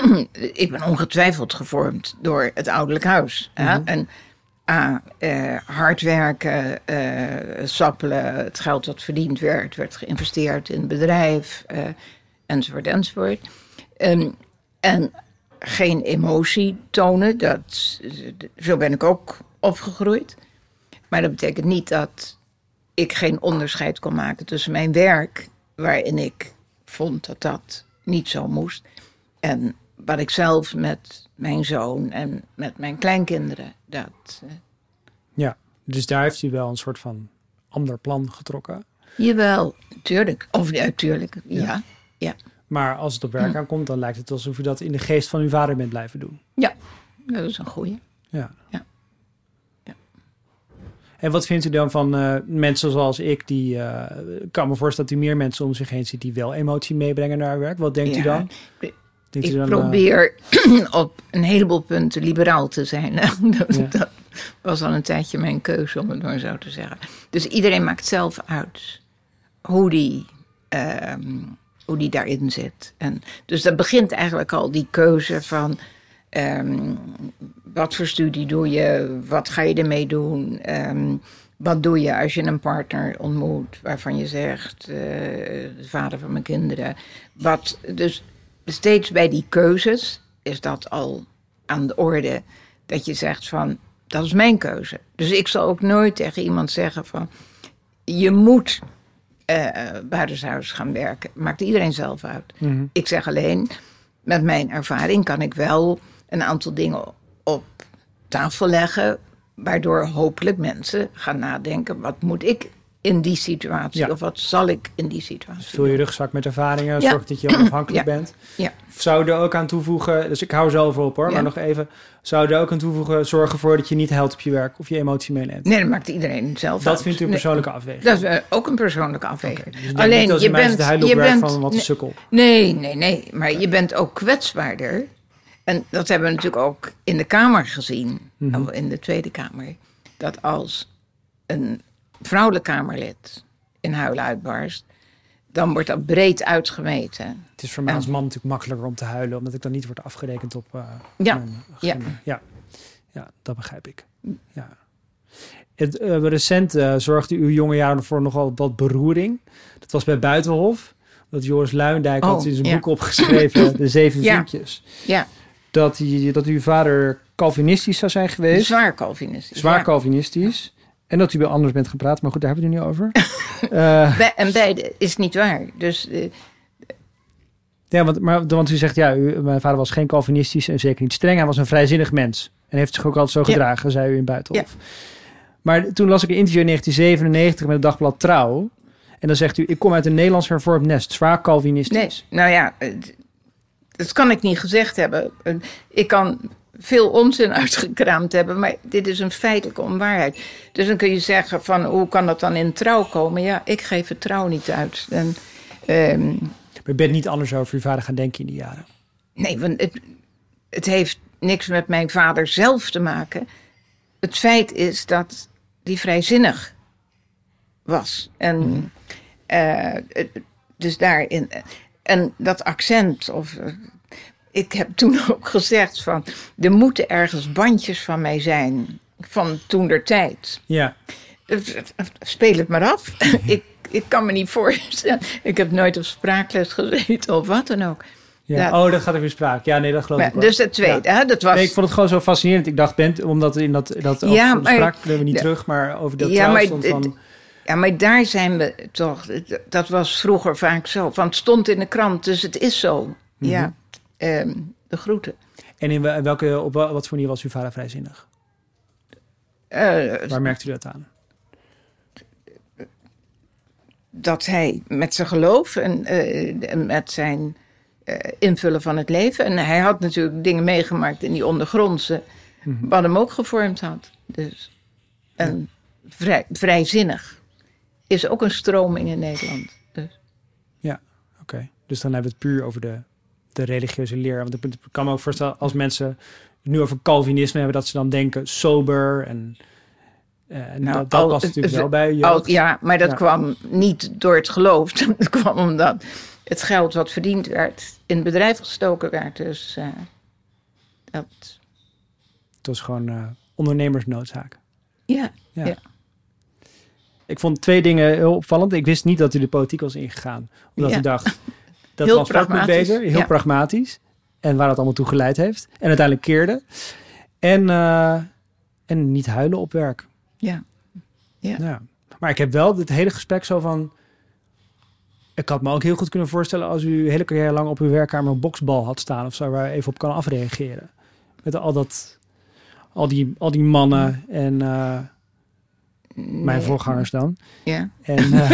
S5: Ik ben ongetwijfeld gevormd door het ouderlijk huis. Mm-hmm. Hè? En A, uh, hard werken, uh, sappelen, het geld dat verdiend werd... werd geïnvesteerd in het bedrijf, uh, enzovoort, enzovoort. Um, en geen emotie tonen, dat, zo ben ik ook opgegroeid. Maar dat betekent niet dat ik geen onderscheid kon maken tussen mijn werk... waarin ik vond dat dat niet zo moest... en wat ik zelf met mijn zoon en met mijn kleinkinderen... dat. Uh...
S1: Ja, dus daar heeft u wel een soort van ander plan getrokken?
S5: Jawel, tuurlijk. Of ja, tuurlijk, ja. ja. ja.
S1: Maar als het op werk aankomt, dan lijkt het alsof u dat in de geest van uw vader bent blijven doen.
S5: Ja, dat is een goeie.
S1: Ja.
S5: ja. ja.
S1: En wat vindt u dan van uh, mensen zoals ik, die... Uh, ik kan me voorstellen dat u meer mensen om zich heen ziet die wel emotie meebrengen naar werk. Wat denkt
S5: ja,
S1: u dan?
S5: Denkt ik u dan, probeer uh... op een heleboel punten liberaal te zijn. dat, ja. dat was al een tijdje mijn keuze, om het maar zo te zeggen. Dus iedereen maakt zelf uit hoe die... Uh, hoe die daarin zit. En dus dat begint eigenlijk al die keuze van... Um, wat voor studie doe je? Wat ga je ermee doen? Um, wat doe je als je een partner ontmoet... waarvan je zegt, uh, de vader van mijn kinderen. Wat, dus steeds bij die keuzes is dat al aan de orde... dat je zegt van, dat is mijn keuze. Dus ik zal ook nooit tegen iemand zeggen van... je moet... Uh, buitenshuis gaan werken. Maakt iedereen zelf uit. Mm-hmm. Ik zeg alleen, met mijn ervaring kan ik wel een aantal dingen op tafel leggen... waardoor hopelijk mensen gaan nadenken... wat moet ik in die situatie? Ja. Of wat zal ik in die situatie
S1: Vul je rugzak met ervaringen, ja. zorg dat je onafhankelijk ja. bent.
S5: Ja.
S1: Zou je er ook aan toevoegen, dus ik hou zelf op hoor, ja. maar nog even... zou je er ook aan toevoegen, zorg ervoor dat je niet huilt op je werk... of je emotie meeneemt?
S5: Nee, dat maakt iedereen zelf
S1: Dat
S5: uit.
S1: vindt u een persoonlijke nee, afweging?
S5: Dat is uh, ook een persoonlijke afweging. Okay,
S1: dus alleen, niet je bent... je bent van wat een sukkel.
S5: Nee, nee, nee, maar je bent ook kwetsbaarder... En dat hebben we natuurlijk ook in de Kamer gezien, mm-hmm. in de Tweede Kamer... dat als een vrouwelijk Kamerlid in huilen uitbarst... dan wordt dat breed uitgemeten.
S1: Het is voor mij en, als man natuurlijk makkelijker om te huilen... omdat ik dan niet word afgerekend op uh,
S5: ja,
S1: mijn
S5: ja.
S1: ja, ja, dat begrijp ik. Ja. Het, uh, recent uh, zorgde uw jonge jaren voor nogal wat beroering. Dat was bij Buitenhof. Dat Joris Luijendijk oh, had in zijn ja. boek opgeschreven, De Zeven ja. Vinkjes.
S5: Ja.
S1: Dat, hij, dat uw vader Calvinistisch zou zijn geweest.
S5: Zwaar Calvinistisch.
S1: Zwaar
S5: ja.
S1: Calvinistisch. En dat u bij anders bent gepraat. Maar goed, daar hebben we het nu niet over. uh,
S5: Be- en beide is niet waar. Dus... Uh,
S1: Ja, want, maar, want u zegt, ja, u, mijn vader was geen Calvinistisch en zeker niet streng. Hij was een vrijzinnig mens. En heeft zich ook altijd zo gedragen, ja. zei u in Buitenhof. Ja. Maar toen las ik een interview in negentien zevenennegentig met het dagblad Trouw. En dan zegt u, ik kom uit een Nederlands hervormd nest, zwaar Calvinistisch.
S5: Nee, nou ja, dat kan ik niet gezegd hebben. Ik kan veel onzin uitgekraamd hebben, maar dit is een feitelijke onwaarheid. Dus dan kun je zeggen van, hoe kan dat dan in Trouw komen? Ja, ik geef het Trouw niet uit. En... Um,
S1: U bent niet anders over uw vader gaan denken in die jaren?
S5: Nee, want het, het heeft niks met mijn vader zelf te maken. Het feit is dat die vrijzinnig was. En mm-hmm. uh, dus daarin... En dat accent... Of, uh, ik heb toen ook gezegd van... Er moeten ergens bandjes van mij zijn. Van toentertijd.
S1: Ja.
S5: Speel het maar af. ik... Ik kan me niet voorstellen. Ik heb nooit op spraakles gezeten of wat dan ook.
S1: Ja. Dat, oh, dat gaat over spraak. Ja, nee, dat geloof
S5: maar,
S1: ik wel.
S5: Dus het tweede, ja. hè, dat was...
S1: Nee, ik vond het gewoon zo fascinerend. Ik dacht, bent, omdat in dat, dat
S5: ja,
S1: over
S5: maar,
S1: spraak kunnen we niet de, terug, maar over dat ja, trouw stond
S5: maar,
S1: van...
S5: Ja, maar daar zijn we toch... Dat was vroeger vaak zo. Van het stond in de krant, dus het is zo. Mm-hmm. Ja, um, de groeten.
S1: En in welke, op wat voor manier was uw vader vrijzinnig? Uh, Waar merkt u dat aan?
S5: Dat hij met zijn geloof en uh, met zijn uh, invullen van het leven... en hij had natuurlijk dingen meegemaakt in die ondergrondse... Mm-hmm. wat hem ook gevormd had. Dus, en ja. vrij, vrijzinnig is ook een stroming in Nederland. Dus.
S1: Ja, oké. Okay. Dus dan hebben we het puur over de, de religieuze leer. Want ik kan me ook voorstellen, als mensen het nu over Calvinisme hebben... dat ze dan denken sober en... Uh, nou, dat dat al, was natuurlijk wel bij je.
S5: Al, ja, maar dat ja. kwam niet door het geloof. Dat kwam omdat het geld wat verdiend werd... in het bedrijf gestoken werd. Dus uh, dat...
S1: Het was gewoon uh, ondernemersnoodzaak.
S5: Ja, ja. ja.
S1: Ik vond twee dingen heel opvallend. Ik wist niet dat u de politiek was ingegaan. Omdat ja. u dacht, dat
S5: heel
S1: was ook beter. Heel ja. pragmatisch. En waar dat allemaal toe geleid heeft. En uiteindelijk keerde. En, uh, en niet huilen op werk.
S5: Ja. Ja.
S1: ja. Maar ik heb wel het hele gesprek zo van... Ik had me ook heel goed kunnen voorstellen... als u hele carrière lang op uw werkkamer een boksbal had staan... of zo, waar u even op kan afreageren. Met al dat... Al die, al die mannen en... Uh, nee. Mijn voorgangers dan.
S5: Ja.
S1: En, uh,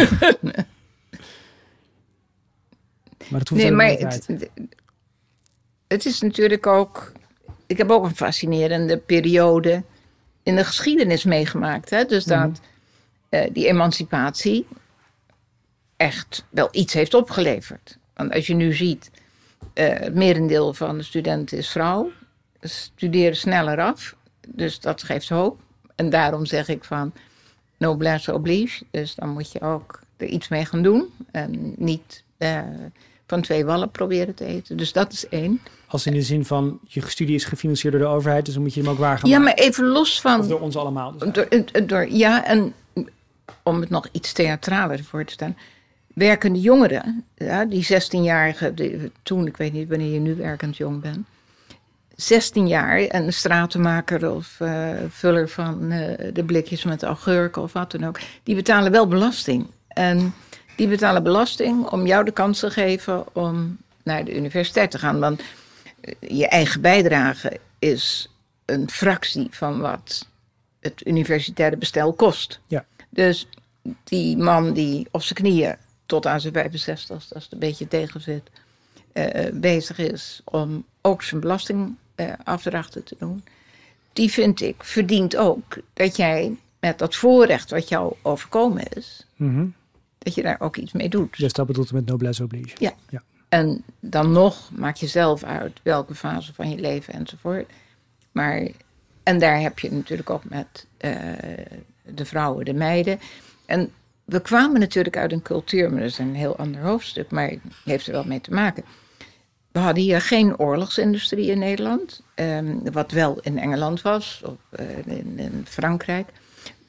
S1: maar dat hoeft
S5: nee, maar
S1: niet uit.
S5: Het, het is natuurlijk ook... Ik heb ook een fascinerende periode... in de geschiedenis meegemaakt. Hè? Dus dat mm-hmm. uh, die emancipatie echt wel iets heeft opgeleverd. Want als je nu ziet, uh, het merendeel van de studenten is vrouw. Studeren sneller af. Dus dat geeft hoop. En daarom zeg ik van noblesse oblige. Dus dan moet je ook er iets mee gaan doen. En niet uh, van twee wallen proberen te eten. Dus dat is één.
S1: Als in de zin van, je studie is gefinancierd door de overheid, dus dan moet je hem ook waar gaan
S5: ja,
S1: maken.
S5: maar even los van...
S1: Of door ons allemaal. Dus
S5: door, door, ja, en om het nog iets theatraler voor te stellen. Werkende jongeren, ja, die zestienjarigen, die, toen, ik weet niet wanneer je nu werkend jong bent. zestien jaar en stratenmaker of uh, vuller van uh, de blikjes met augurken of wat dan ook. Die betalen wel belasting. En die betalen belasting om jou de kans te geven om naar de universiteit te gaan. Want je eigen bijdrage is een fractie van wat het universitaire bestel kost.
S1: Ja.
S5: Dus die man die op zijn knieën tot aan zijn vijfenzestig, als het een beetje tegen zit, uh, bezig is om ook zijn belastingafdrachten uh, te doen. Die vind ik verdient ook dat jij met dat voorrecht wat jou overkomen is,
S1: mm-hmm.
S5: dat je daar ook iets mee doet.
S1: Dus dat bedoelt met noblesse oblige.
S5: Ja.
S1: ja.
S5: En dan nog maak je zelf uit welke fase van je leven enzovoort. Maar, en daar heb je natuurlijk ook met uh, de vrouwen, de meiden. En we kwamen natuurlijk uit een cultuur, maar dat is een heel ander hoofdstuk, maar het heeft er wel mee te maken. We hadden hier geen oorlogsindustrie in Nederland, um, wat wel in Engeland was, of uh, in, in Frankrijk.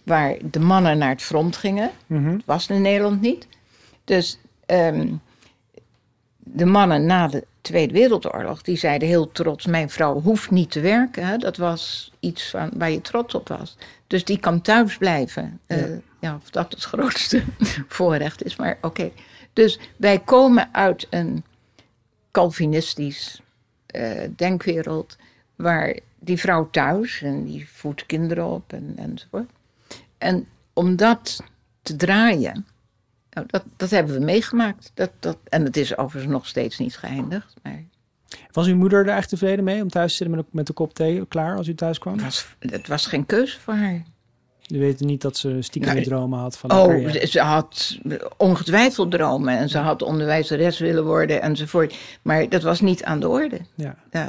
S5: waar de mannen naar het front gingen.
S1: Mm-hmm.
S5: Dat was in Nederland niet. Dus um, de mannen na de Tweede Wereldoorlog, die zeiden heel trots, mijn vrouw hoeft niet te werken. Hè? Dat was iets van, waar je trots op was. Dus die kan thuis blijven. Ja, uh, ja of dat het grootste voorrecht is, maar oké. Okay. Dus wij komen uit een Calvinistisch uh, denkwereld, waar die vrouw thuis, en die voedt kinderen op en, enzovoort. En om dat te draaien, nou, dat, dat hebben we meegemaakt. Dat, dat, en het is overigens nog steeds niet geëindigd. Maar...
S1: Was uw moeder er echt tevreden mee om thuis te zitten met, met de kop thee klaar als u thuis kwam?
S5: Het was, het was geen keuze voor haar.
S1: U weet niet dat ze stiekem nou, dromen had van...
S5: Oh, carrière. Ze had ongetwijfeld dromen en ze had onderwijzeres willen worden enzovoort. Maar dat was niet aan de orde.
S1: Ja.
S5: Ja.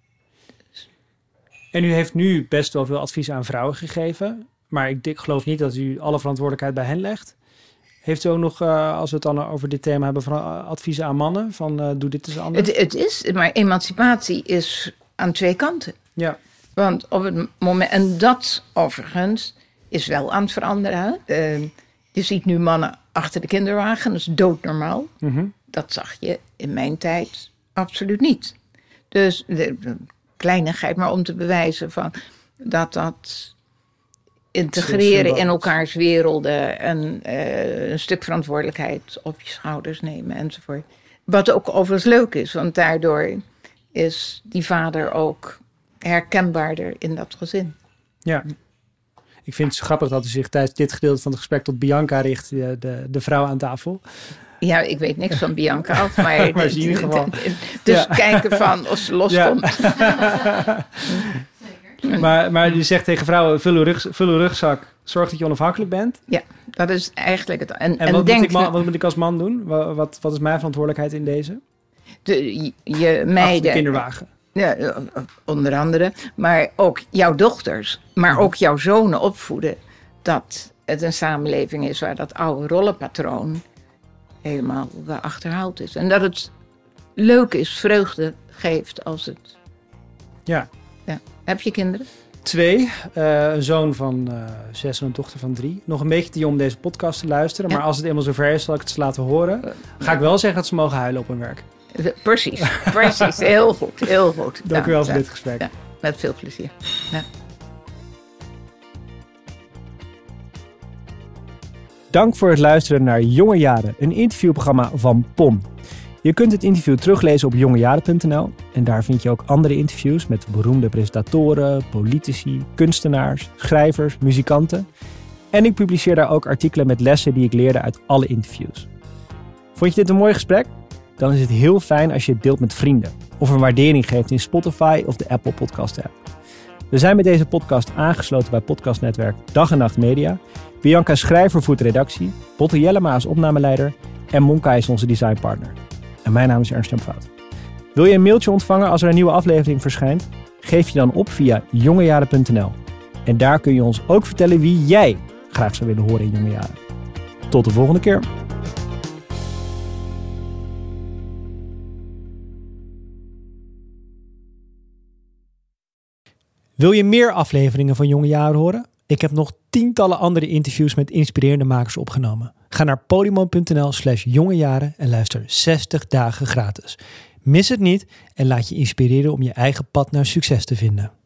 S1: En u heeft nu best wel veel advies aan vrouwen gegeven. Maar ik, ik geloof niet dat u alle verantwoordelijkheid bij hen legt. Heeft u ook nog, uh, als we het dan over dit thema hebben, van adviezen aan mannen? Van uh, doe dit eens anders?
S5: Het, het is, maar emancipatie is aan twee kanten.
S1: Ja.
S5: Want op het moment, en dat overigens is wel aan het veranderen. Uh, je ziet nu mannen achter de kinderwagen, dat is doodnormaal.
S1: Mm-hmm.
S5: Dat zag je in mijn tijd absoluut niet. Dus de, de kleinigheid, maar om te bewijzen van dat dat integreren in elkaars werelden en uh, een stuk verantwoordelijkheid op je schouders nemen enzovoort. Wat ook overigens leuk is, want daardoor is die vader ook herkenbaarder in dat gezin.
S1: Ja. Ik vind het zo grappig dat u zich tijdens dit gedeelte van het gesprek tot Bianca richt, de, de, de vrouw aan tafel.
S5: Ja, ik weet niks van Bianca af, maar...
S1: maar in ieder geval.
S5: Dus
S1: ja.
S5: kijken van of ze loskomt.
S1: Ja. maar, maar u zegt tegen vrouwen, vul uw, rug, vul uw rugzak, zorg dat je onafhankelijk bent.
S5: Ja, dat is eigenlijk het... En,
S1: en,
S5: en
S1: wat,
S5: denk,
S1: moet ik, man, wat moet ik als man doen? Wat, wat, wat is mijn verantwoordelijkheid in deze?
S5: De, je meiden...
S1: Achter de kinderwagen.
S5: Ja, onder andere. Maar ook jouw dochters, maar ook jouw zonen opvoeden. Dat het een samenleving is waar dat oude rollenpatroon helemaal achterhaald is. En dat het leuk is, vreugde geeft als het...
S1: Ja.
S5: ja. Heb je kinderen?
S1: Twee. Uh, een zoon van uh, zes en een dochter van drie. Nog een beetje te jong om deze podcast te luisteren. Ja. Maar als het eenmaal zover is, zal ik het ze laten horen. Ga ik wel zeggen dat ze mogen huilen op hun werk.
S5: Precies, precies. Heel goed, heel goed.
S1: Dank
S5: ja,
S1: u wel voor
S5: ja,
S1: dit gesprek.
S5: Ja, met veel plezier. Ja.
S1: Dank voor het luisteren naar Jonge Jaren, een interviewprogramma van P O M. Je kunt het interview teruglezen op jongejaren punt n l en daar vind je ook andere interviews met beroemde presentatoren, politici, kunstenaars, schrijvers, muzikanten. En ik publiceer daar ook artikelen met lessen die ik leerde uit alle interviews. Vond je dit een mooi gesprek? Dan is het heel fijn als je het deelt met vrienden of een waardering geeft in Spotify of de Apple Podcast app. We zijn met deze podcast aangesloten bij podcastnetwerk Dag en Nacht Media. Bianca Schrijver voert de redactie, Botte Jellema is opnameleider en Monka is onze designpartner. En mijn naam is Ernst-Jan Fout. Wil je een mailtje ontvangen als er een nieuwe aflevering verschijnt? Geef je dan op via jongejaren punt n l. En daar kun je ons ook vertellen wie jij graag zou willen horen in Jonge Jaren. Tot de volgende keer. Wil je meer afleveringen van Jonge Jaren horen? Ik heb nog tientallen andere interviews met inspirerende makers opgenomen. Ga naar podimo punt n l slash jongejaren en luister zestig dagen gratis. Mis het niet en laat je inspireren om je eigen pad naar succes te vinden.